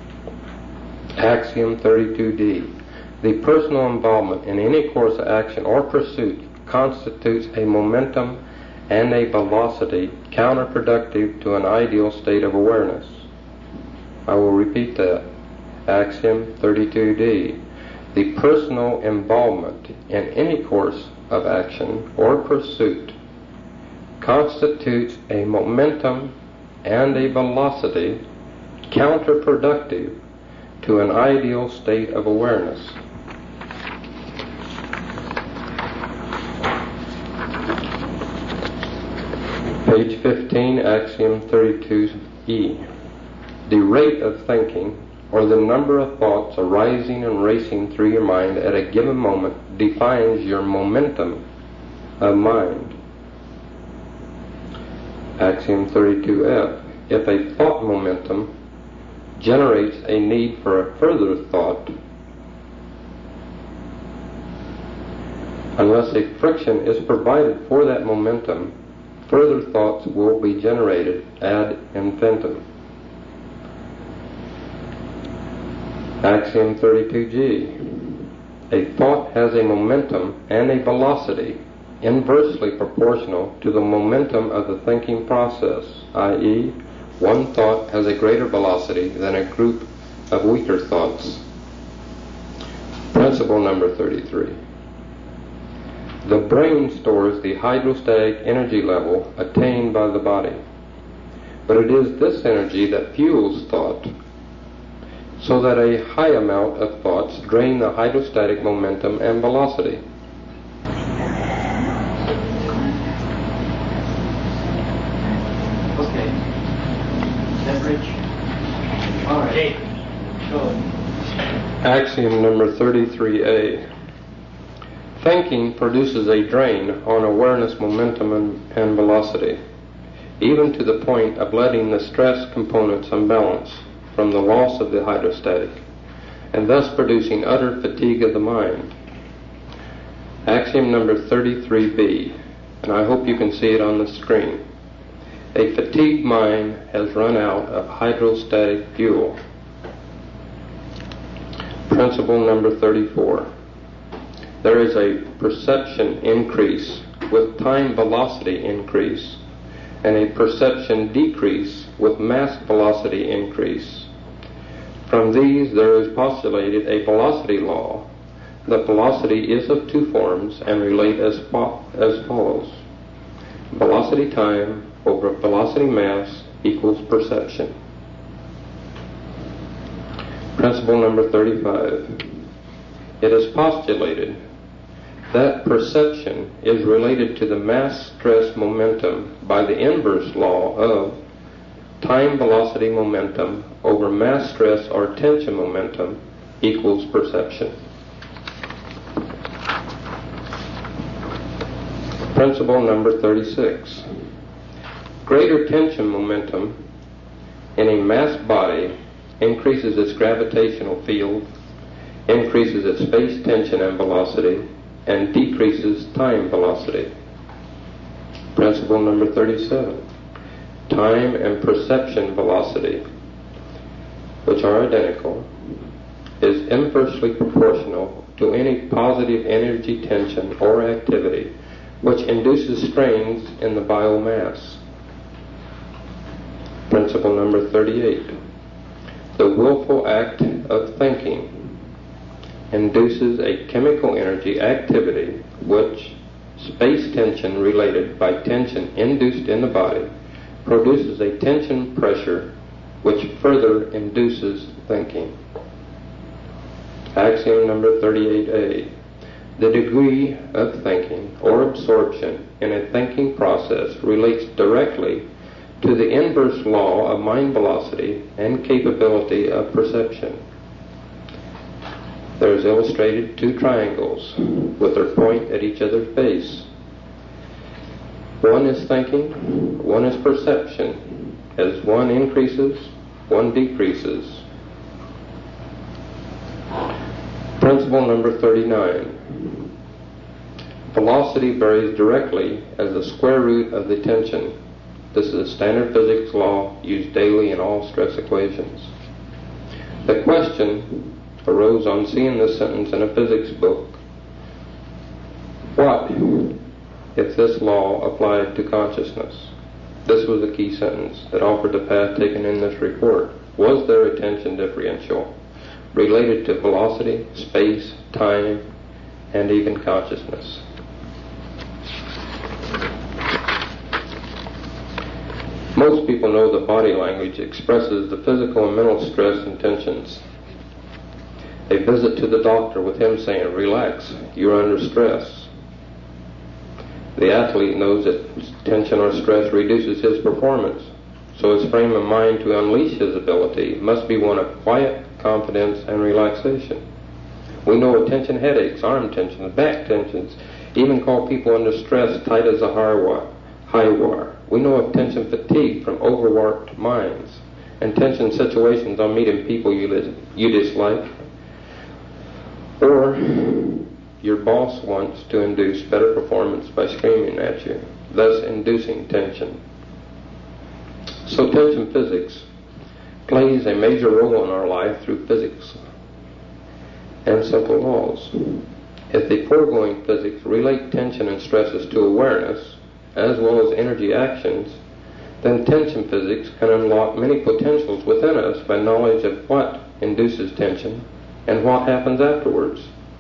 Axiom 32D. The personal involvement in any course of action or pursuit constitutes a momentum and a velocity counterproductive to an ideal state of awareness. I will repeat that. Axiom 32D. The personal involvement in any course of action or pursuit constitutes a momentum and a velocity counterproductive to an ideal state of awareness. Page 15, Axiom 32E. The rate of thinking, or the number of thoughts arising and racing through your mind at a given moment, defines your momentum of mind. Axiom 32F. If a thought momentum generates a need for a further thought, unless a friction is provided for that momentum, further thoughts will be generated ad infinitum. Axiom 32G. A thought has a momentum and a velocity inversely proportional to the momentum of the thinking process, i.e., one thought has a greater velocity than a group of weaker thoughts. Principle number 33. The brain stores the hydrostatic energy level attained by the body, but it is this energy that fuels thought, so that a high amount of thoughts drain the hydrostatic momentum and velocity. Okay. Leverage. All right. Go. Axiom number 33A. Thinking produces a drain on awareness, momentum, and velocity, even to the point of letting the stress components unbalance from the loss of the hydrostatic, and thus producing utter fatigue of the mind. Axiom number 33b, and I hope you can see it on the screen. A fatigued mind has run out of hydrostatic fuel. Principle number 34. There is a perception increase with time velocity increase, and a perception decrease with mass velocity increase. From these there is postulated a velocity law. The velocity is of two forms and relate as follows. Velocity time over velocity mass equals perception. Principle number 35. It is postulated that perception is related to the mass stress momentum by the inverse law of time velocity momentum over mass stress or tension momentum equals perception. Principle number 36. Greater tension momentum in a mass body increases its gravitational field, increases its space tension and velocity, and decreases time velocity. Principle number 37. Time and perception velocity, which are identical, is inversely proportional to any positive energy tension or activity which induces strains in the biomass. Principle number 38. The willful act of thinking induces a chemical energy activity which, space tension related by tension induced in the body, produces a tension pressure which further induces thinking. Axiom number 38a. The degree of thinking or absorption in a thinking process relates directly to the inverse law of mind velocity and capability of perception. There is illustrated two triangles with their point at each other's base. One is thinking, one is perception. As one increases, one decreases. Principle number 39. Velocity varies directly as the square root of the tension. This is a standard physics law used daily in all stress equations. The question arose on seeing this sentence in a physics book. What if this law applied to consciousness? This was a key sentence that offered the path taken in this report. Was there a tension differential related to velocity, space, time, and even consciousness? Most people know that body language expresses the physical and mental stress and tensions. A visit to the doctor with him saying, "Relax, you're under stress." The athlete knows that tension or stress reduces his performance, so his frame of mind to unleash his ability must be one of quiet confidence and relaxation. We know of tension headaches, arm tensions, back tensions, even call people under stress tight as a high wire. We know of tension fatigue from overworked minds, and tension situations on meeting people you dislike, or your boss wants to induce better performance by screaming at you, thus inducing tension. So tension physics plays a major role in our life through physics and simple laws. If the foregoing physics relate tension and stresses to awareness, as well as energy actions, then tension physics can unlock many potentials within us by knowledge of what induces tension and what happens afterwards.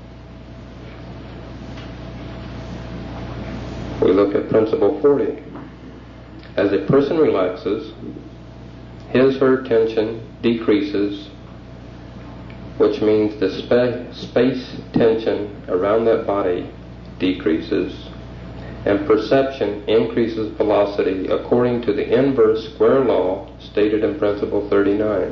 We look at principle 40. As a person relaxes, his/her tension decreases, which means the space tension around that body decreases, and perception increases velocity according to the inverse square law stated in Principle 39.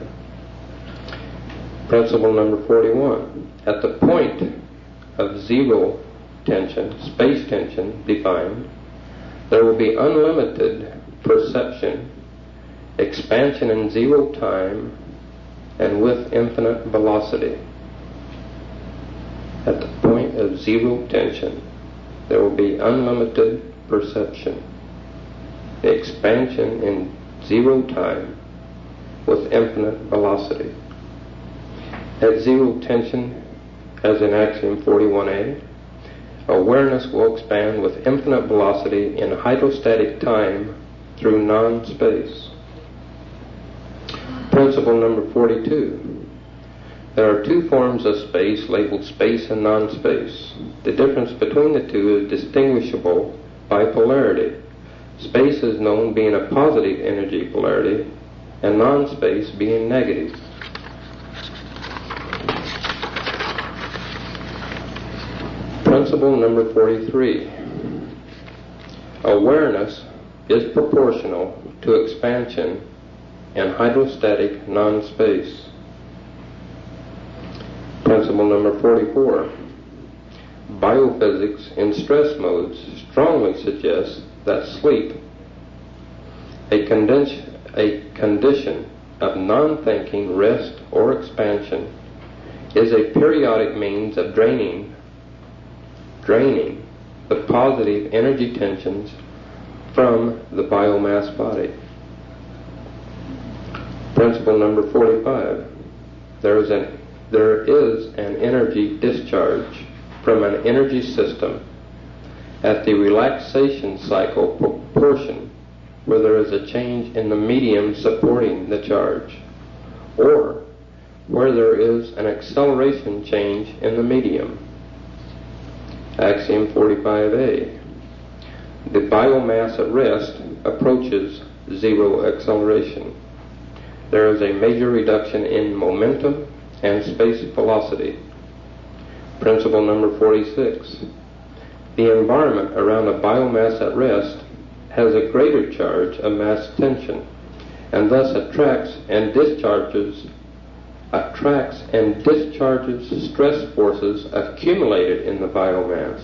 Principle number 41. At the point of zero tension, space tension defined, there will be unlimited perception, expansion in zero time, and with infinite velocity. At the point of zero tension, there will be unlimited perception, expansion in zero time, with infinite velocity. At zero tension, as in Axiom 41A, awareness will expand with infinite velocity in hydrostatic time through non-space. Principle number 42. There are two forms of space labeled space and non-space. The difference between the two is distinguishable by polarity. Space is known being a positive energy polarity and non-space being negative. Principle number 43. Awareness is proportional to expansion in hydrostatic non-space. Principle number 44. Biophysics in stress modes strongly suggests that sleep, a condition of non-thinking rest or expansion, is a periodic means of draining the positive energy tensions from the biomass body. Principle number 45. There is an energy discharge from an energy system at the relaxation cycle proportion where there is a change in the medium supporting the charge, or where there is an acceleration change in the medium. Axiom 45A. The biomass at rest approaches zero acceleration. There is a major reduction in momentum and space velocity. Principle number 46. The environment around a biomass at rest has a greater charge of mass tension, and thus attracts and discharges stress forces accumulated in the biomass.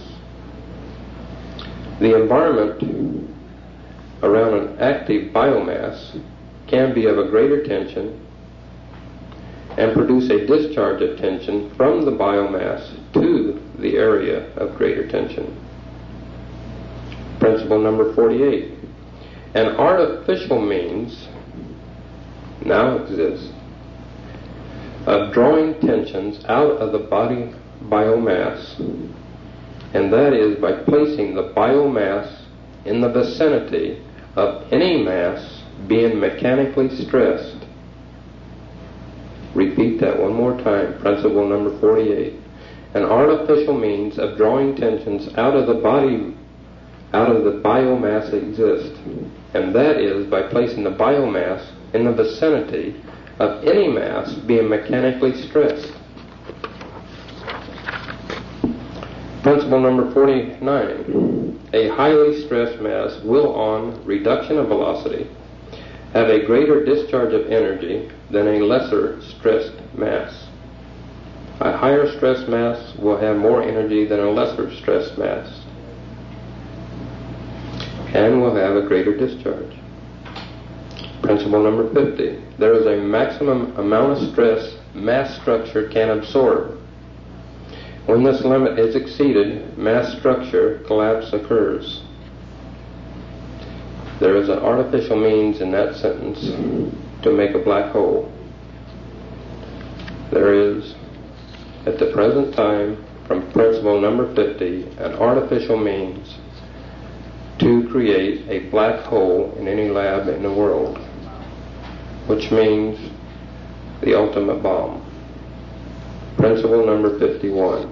The environment around an active biomass can be of a greater tension and produce a discharge of tension from the biomass to the area of greater tension. Principle number 48. An artificial means now exists of drawing tensions out of the body biomass, and that is by placing the biomass in the vicinity of any mass being mechanically stressed. Repeat that one more time. Principle number 48. An artificial means of drawing tensions out of the biomass exists, and that is by placing the biomass in the vicinity of any mass being mechanically stressed. Principle number 49. A highly stressed mass will, on reduction of velocity, have a greater discharge of energy than a lesser stressed mass. A higher stressed mass will have more energy than a lesser stressed mass, and will have a greater discharge. Principle number 50. There is a maximum amount of stress mass structure can absorb. When this limit is exceeded, mass structure collapse occurs. There is an artificial means in that sentence to make a black hole. There is, at the present time, from principle number 50, an artificial means to create a black hole in any lab in the world, which means the ultimate bomb. Principle number 51.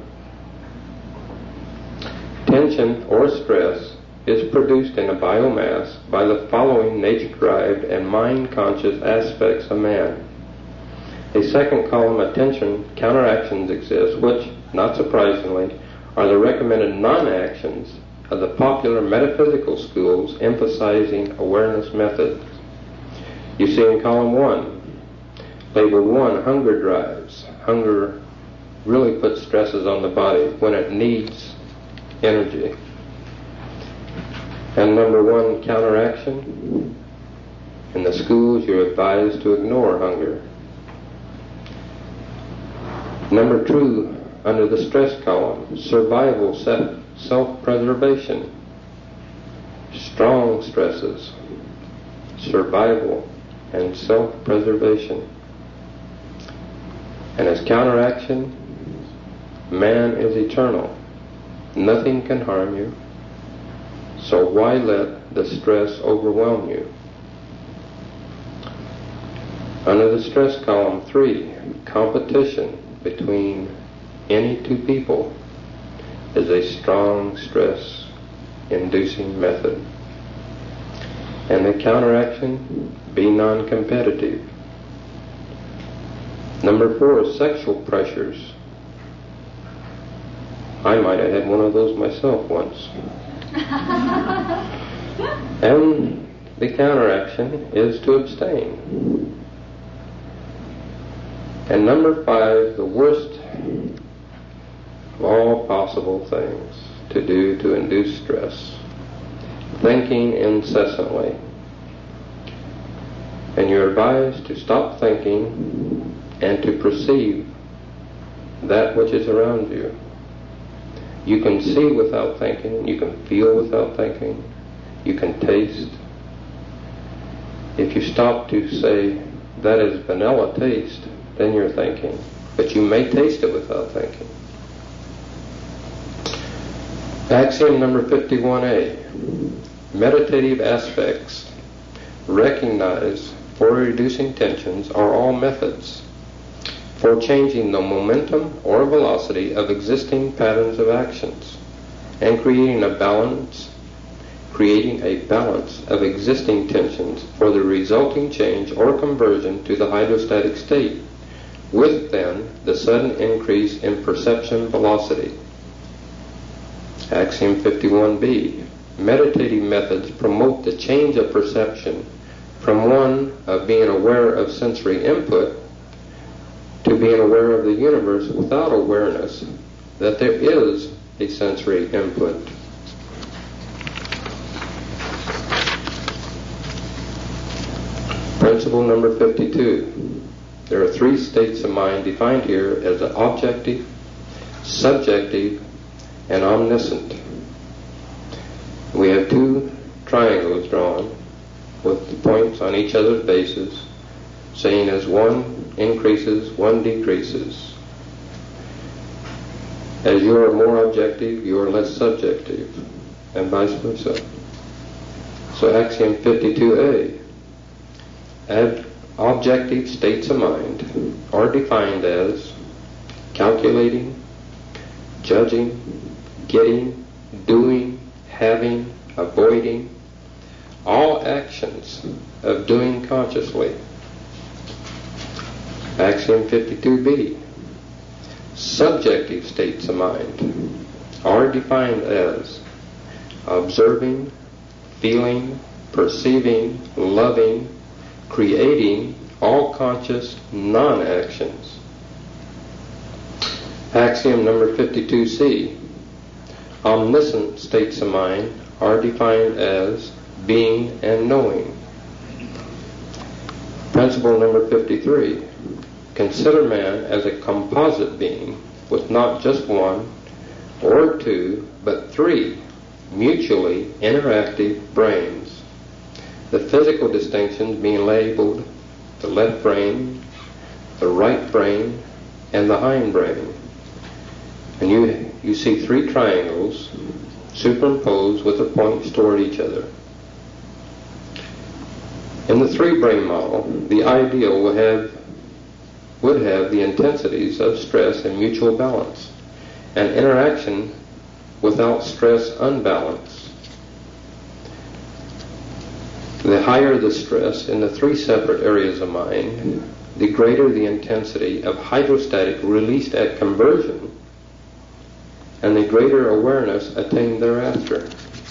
Tension or stress is produced in a biomass by the following nature-derived and mind-conscious aspects of man. A second column of tension counteractions exist, which, not surprisingly, are the recommended non-actions of the popular metaphysical schools emphasizing awareness methods. You see in column 1, label 1, hunger drives. Hunger really puts stresses on the body when it needs energy. And number 1, counteraction. In the schools, you're advised to ignore hunger. Number 2, under the stress column, survival, self-preservation. Strong stresses, survival, and self-preservation. And as counteraction, man is eternal. Nothing can harm you. So why let the stress overwhelm you? Under the stress column 3, competition between any two people is a strong stress-inducing method. And the counteraction, be non-competitive. Number 4, sexual pressures. I might have had one of those myself once. And the counteraction is to abstain. And number 5, the worst of all possible things to do to induce stress, thinking incessantly. And you're advised to stop thinking and to perceive that which is around you. You can see without thinking, you can feel without thinking, you can taste. If you stop to say, that is vanilla taste, then you're thinking. But you may taste it without thinking. Axiom number 51A. Meditative aspects recognized for reducing tensions are all methods for changing the momentum or velocity of existing patterns of actions and creating a balance of existing tensions for the resulting change or conversion to the hydrostatic state, with then the sudden increase in perception velocity. Axiom 51B. Meditative methods promote the change of perception from one of being aware of sensory input to being aware of the universe without awareness that there is a sensory input. Principle number 52. There are 3 states of mind defined here as objective, subjective, and omniscient. We have 2 triangles drawn with the points on each other's bases, saying as one increases, one decreases. As you are more objective, you are less subjective, and vice versa. So axiom 52A. Objective states of mind are defined as calculating, judging, getting, doing, having, avoiding, all actions of doing consciously. Axiom 52B. Subjective states of mind are defined as observing, feeling, perceiving, loving, creating all conscious non-actions. Axiom number 52C. Omniscient states of mind are defined as being and knowing. Principle number 53. Consider man as a composite being with not just 1 or 2, but 3 mutually interactive brains. The physical distinctions being labeled the left brain, the right brain, and the hind brain. And you see 3 triangles superimposed with their points toward each other. In the 3-brain model, the ideal would have the intensities of stress and mutual balance, and interaction without stress unbalance. The higher the stress in the 3 separate areas of mind, the greater the intensity of hydrostatic released at conversion, and the greater awareness attained thereafter.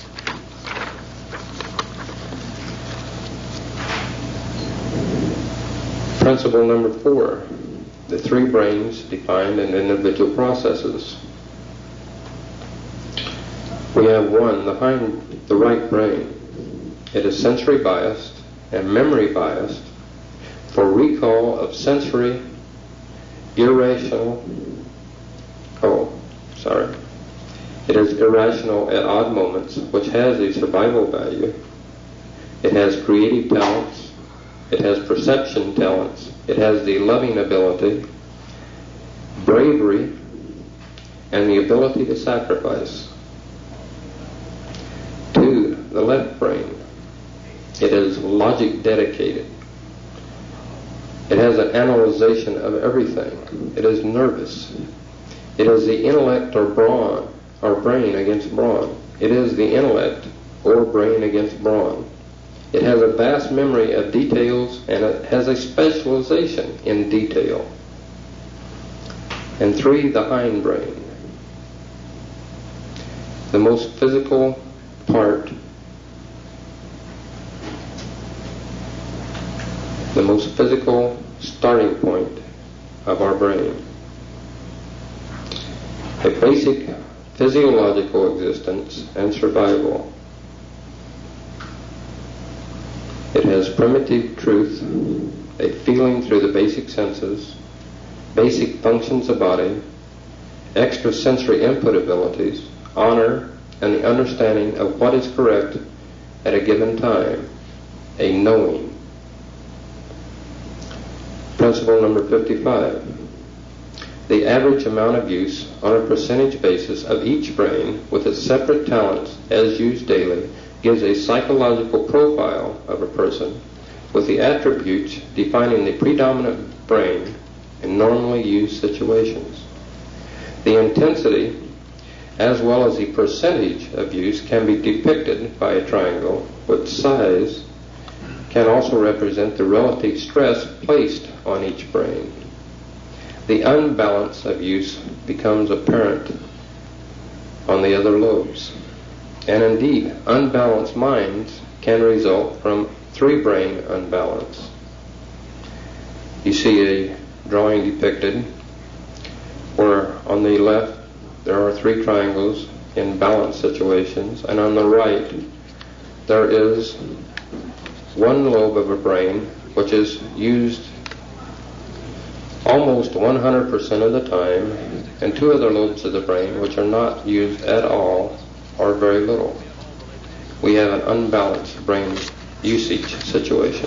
Principle number 4. The 3 brains defined in individual processes. We have one, the right brain. It is sensory biased and memory biased for recall of sensory It is irrational at odd moments, which has a survival value. It has creative talents. It has perception talents. It has the loving ability, bravery, and the ability to sacrifice. 2, the left brain. It is logic dedicated. It has an analyzation of everything. It is nervous. It is the intellect or brain against brawn. It is the intellect or brain against brawn. It has a vast memory of details, and it has a specialization in detail. And 3, the hindbrain. The most physical part, the most physical starting point of our brain. A basic physiological existence and survival. It has primitive truth, a feeling through the basic senses, basic functions of body, extrasensory input abilities, honor, and the understanding of what is correct at a given time, a knowing. Principle number 55. The average amount of use on a percentage basis of each brain with its separate talents as used daily gives a psychological profile of a person with the attributes defining the predominant brain in normally used situations. The intensity as well as the percentage of use can be depicted by a triangle, which size can also represent the relative stress placed on each brain. The unbalance of use becomes apparent on the other lobes. And indeed, unbalanced minds can result from 3-brain unbalance. You see a drawing depicted where on the left there are 3 triangles in balanced situations, and on the right there is one lobe of a brain which is used almost 100% of the time, and 2 other lobes of the brain which are not used at all or very little. We have an unbalanced brain usage situation.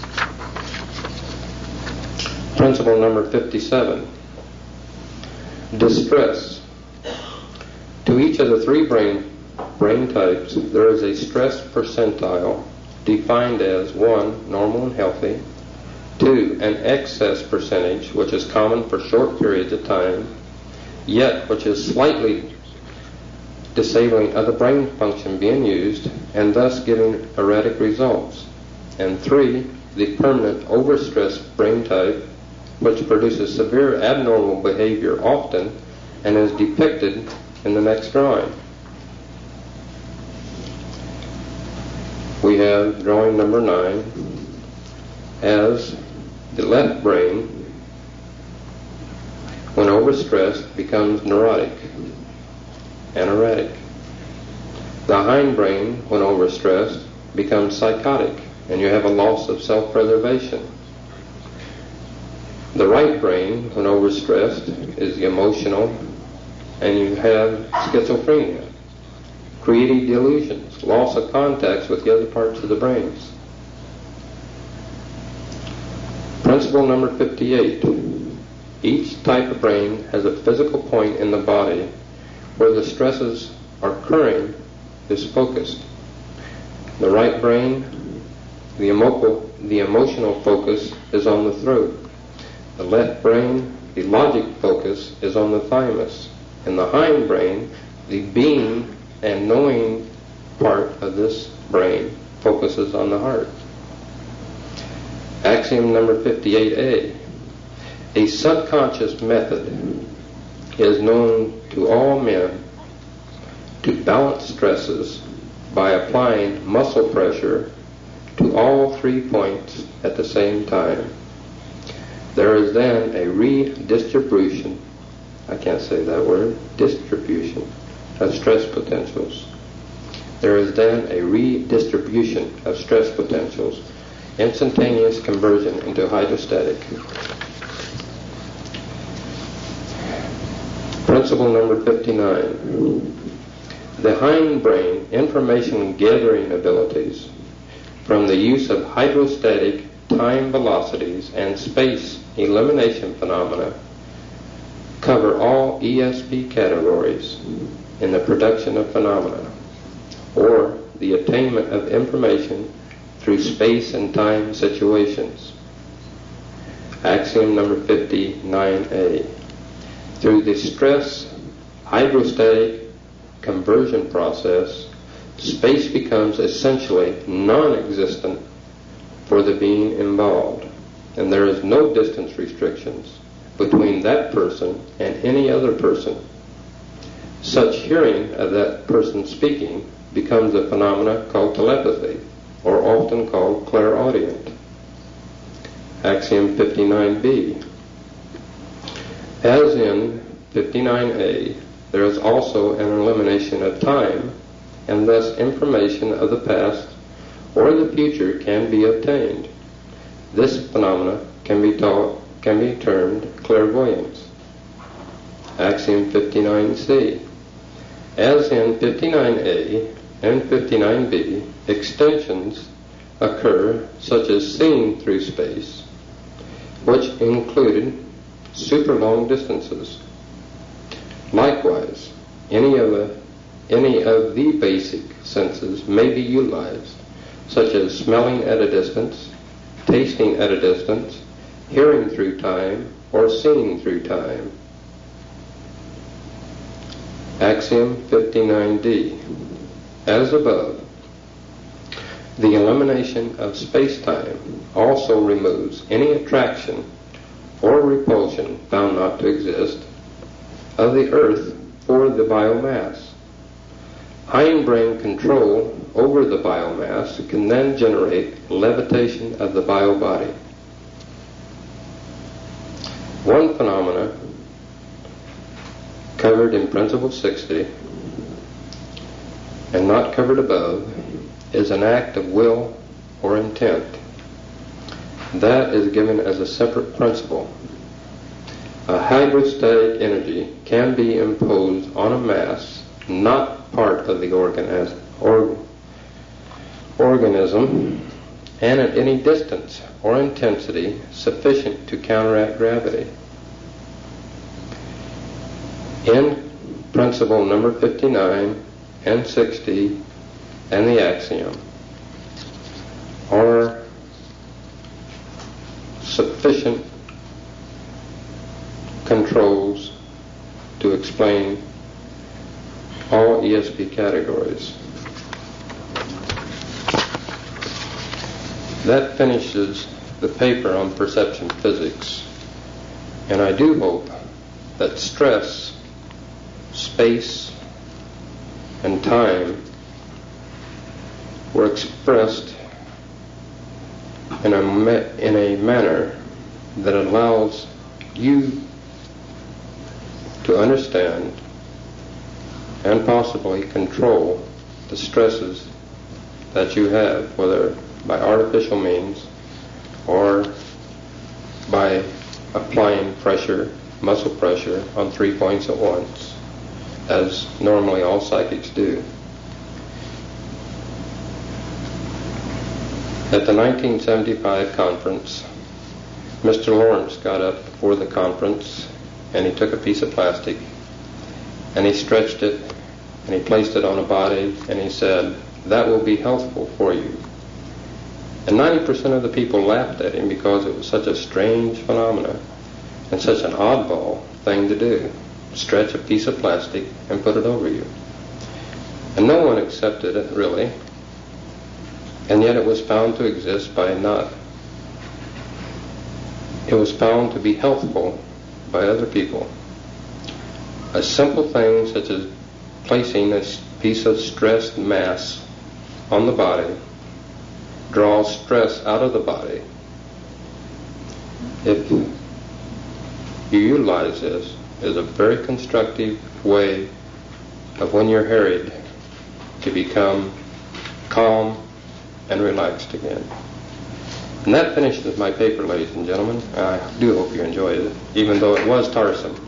Principle number 57. Distress. To each of the 3 brain types, there is a stress percentile defined as 1, normal and healthy, 2, an excess percentage, which is common for short periods of time, yet which is slightly disabling other brain function being used, and thus giving erratic results. And 3, the permanent overstressed brain type, which produces severe abnormal behavior often and is depicted in the next drawing. We have drawing number 9 as the left brain, when overstressed, becomes neurotic and erratic. The hindbrain, when overstressed, becomes psychotic, and you have a loss of self-preservation. The right brain, when overstressed, is the emotional, and you have schizophrenia, creative delusions, loss of contacts with the other parts of the brains. Principle number 58. Each type of brain has a physical point in the body where the stresses are occurring is focused. The right brain, the emotional focus is on the throat. The left brain, the logic focus is on the thymus. In the hind brain, the being and knowing part of this brain focuses on the heart. Axiom number 58A. A subconscious method is known to all men to balance stresses by applying muscle pressure to all 3 points at the same time. There is then a redistribution, I can't say that word, distribution of stress potentials There is then a redistribution of stress potentials, instantaneous conversion into hydrostatic. Principle number 59. The hindbrain information gathering abilities from the use of hydrostatic time velocities and space elimination phenomena cover all ESP categories in the production of phenomena, or the attainment of information through space and time situations. Axiom number 59A. Through the stress hydrostatic conversion process, space becomes essentially non-existent for the being involved, and there is no distance restrictions between that person and any other person. Such hearing of that person speaking becomes a phenomena called telepathy, or often called clairaudient. Axiom 59B. As in 59A, there is also an elimination of time, and thus information of the past or the future can be obtained. This phenomena can be termed clairvoyance. Axiom 59C. As in 59A and 59B, extensions occur such as seeing through space, which included super long distances. Likewise, any of the basic senses may be utilized, such as smelling at a distance, tasting at a distance, hearing through time, or seeing through time. Axiom 59D. As above, the elimination of space-time also removes any attraction or repulsion found not to exist of the earth for the biomass. Hindbrain control over the biomass can then generate levitation of the biobody. One phenomena covered in Principle 60 and not covered above is an act of will or intent. That is given as a separate principle. A hydrostatic energy can be imposed on a mass not part of the organism and at any distance or intensity sufficient to counteract gravity. In principle number 59 and 60 and the axiom are sufficient controls to explain all ESP categories. That finishes the paper on perception physics, and I do hope that stress, space, and time were expressed in a manner that allows you to understand and possibly control the stresses that you have, whether by artificial means or by applying pressure, muscle pressure, on 3 points at once, as normally all psychics do. At the 1975 conference, Mr. Lawrence got up before the conference and he took a piece of plastic and he stretched it and he placed it on a body and he said, "That will be healthful for you." And 90% of the people laughed at him because it was such a strange phenomenon and such an oddball thing to do. Stretch a piece of plastic and put it over you. And no one accepted it, really. And yet it was found to exist by not. It was found to be healthful by other people. A simple thing such as placing a piece of stressed mass on the body draws stress out of the body. If you utilize this, is a very constructive way of, when you're harried, to become calm and relaxed again. And that finishes my paper, ladies and gentlemen. I do hope you enjoyed it, even though it was tiresome.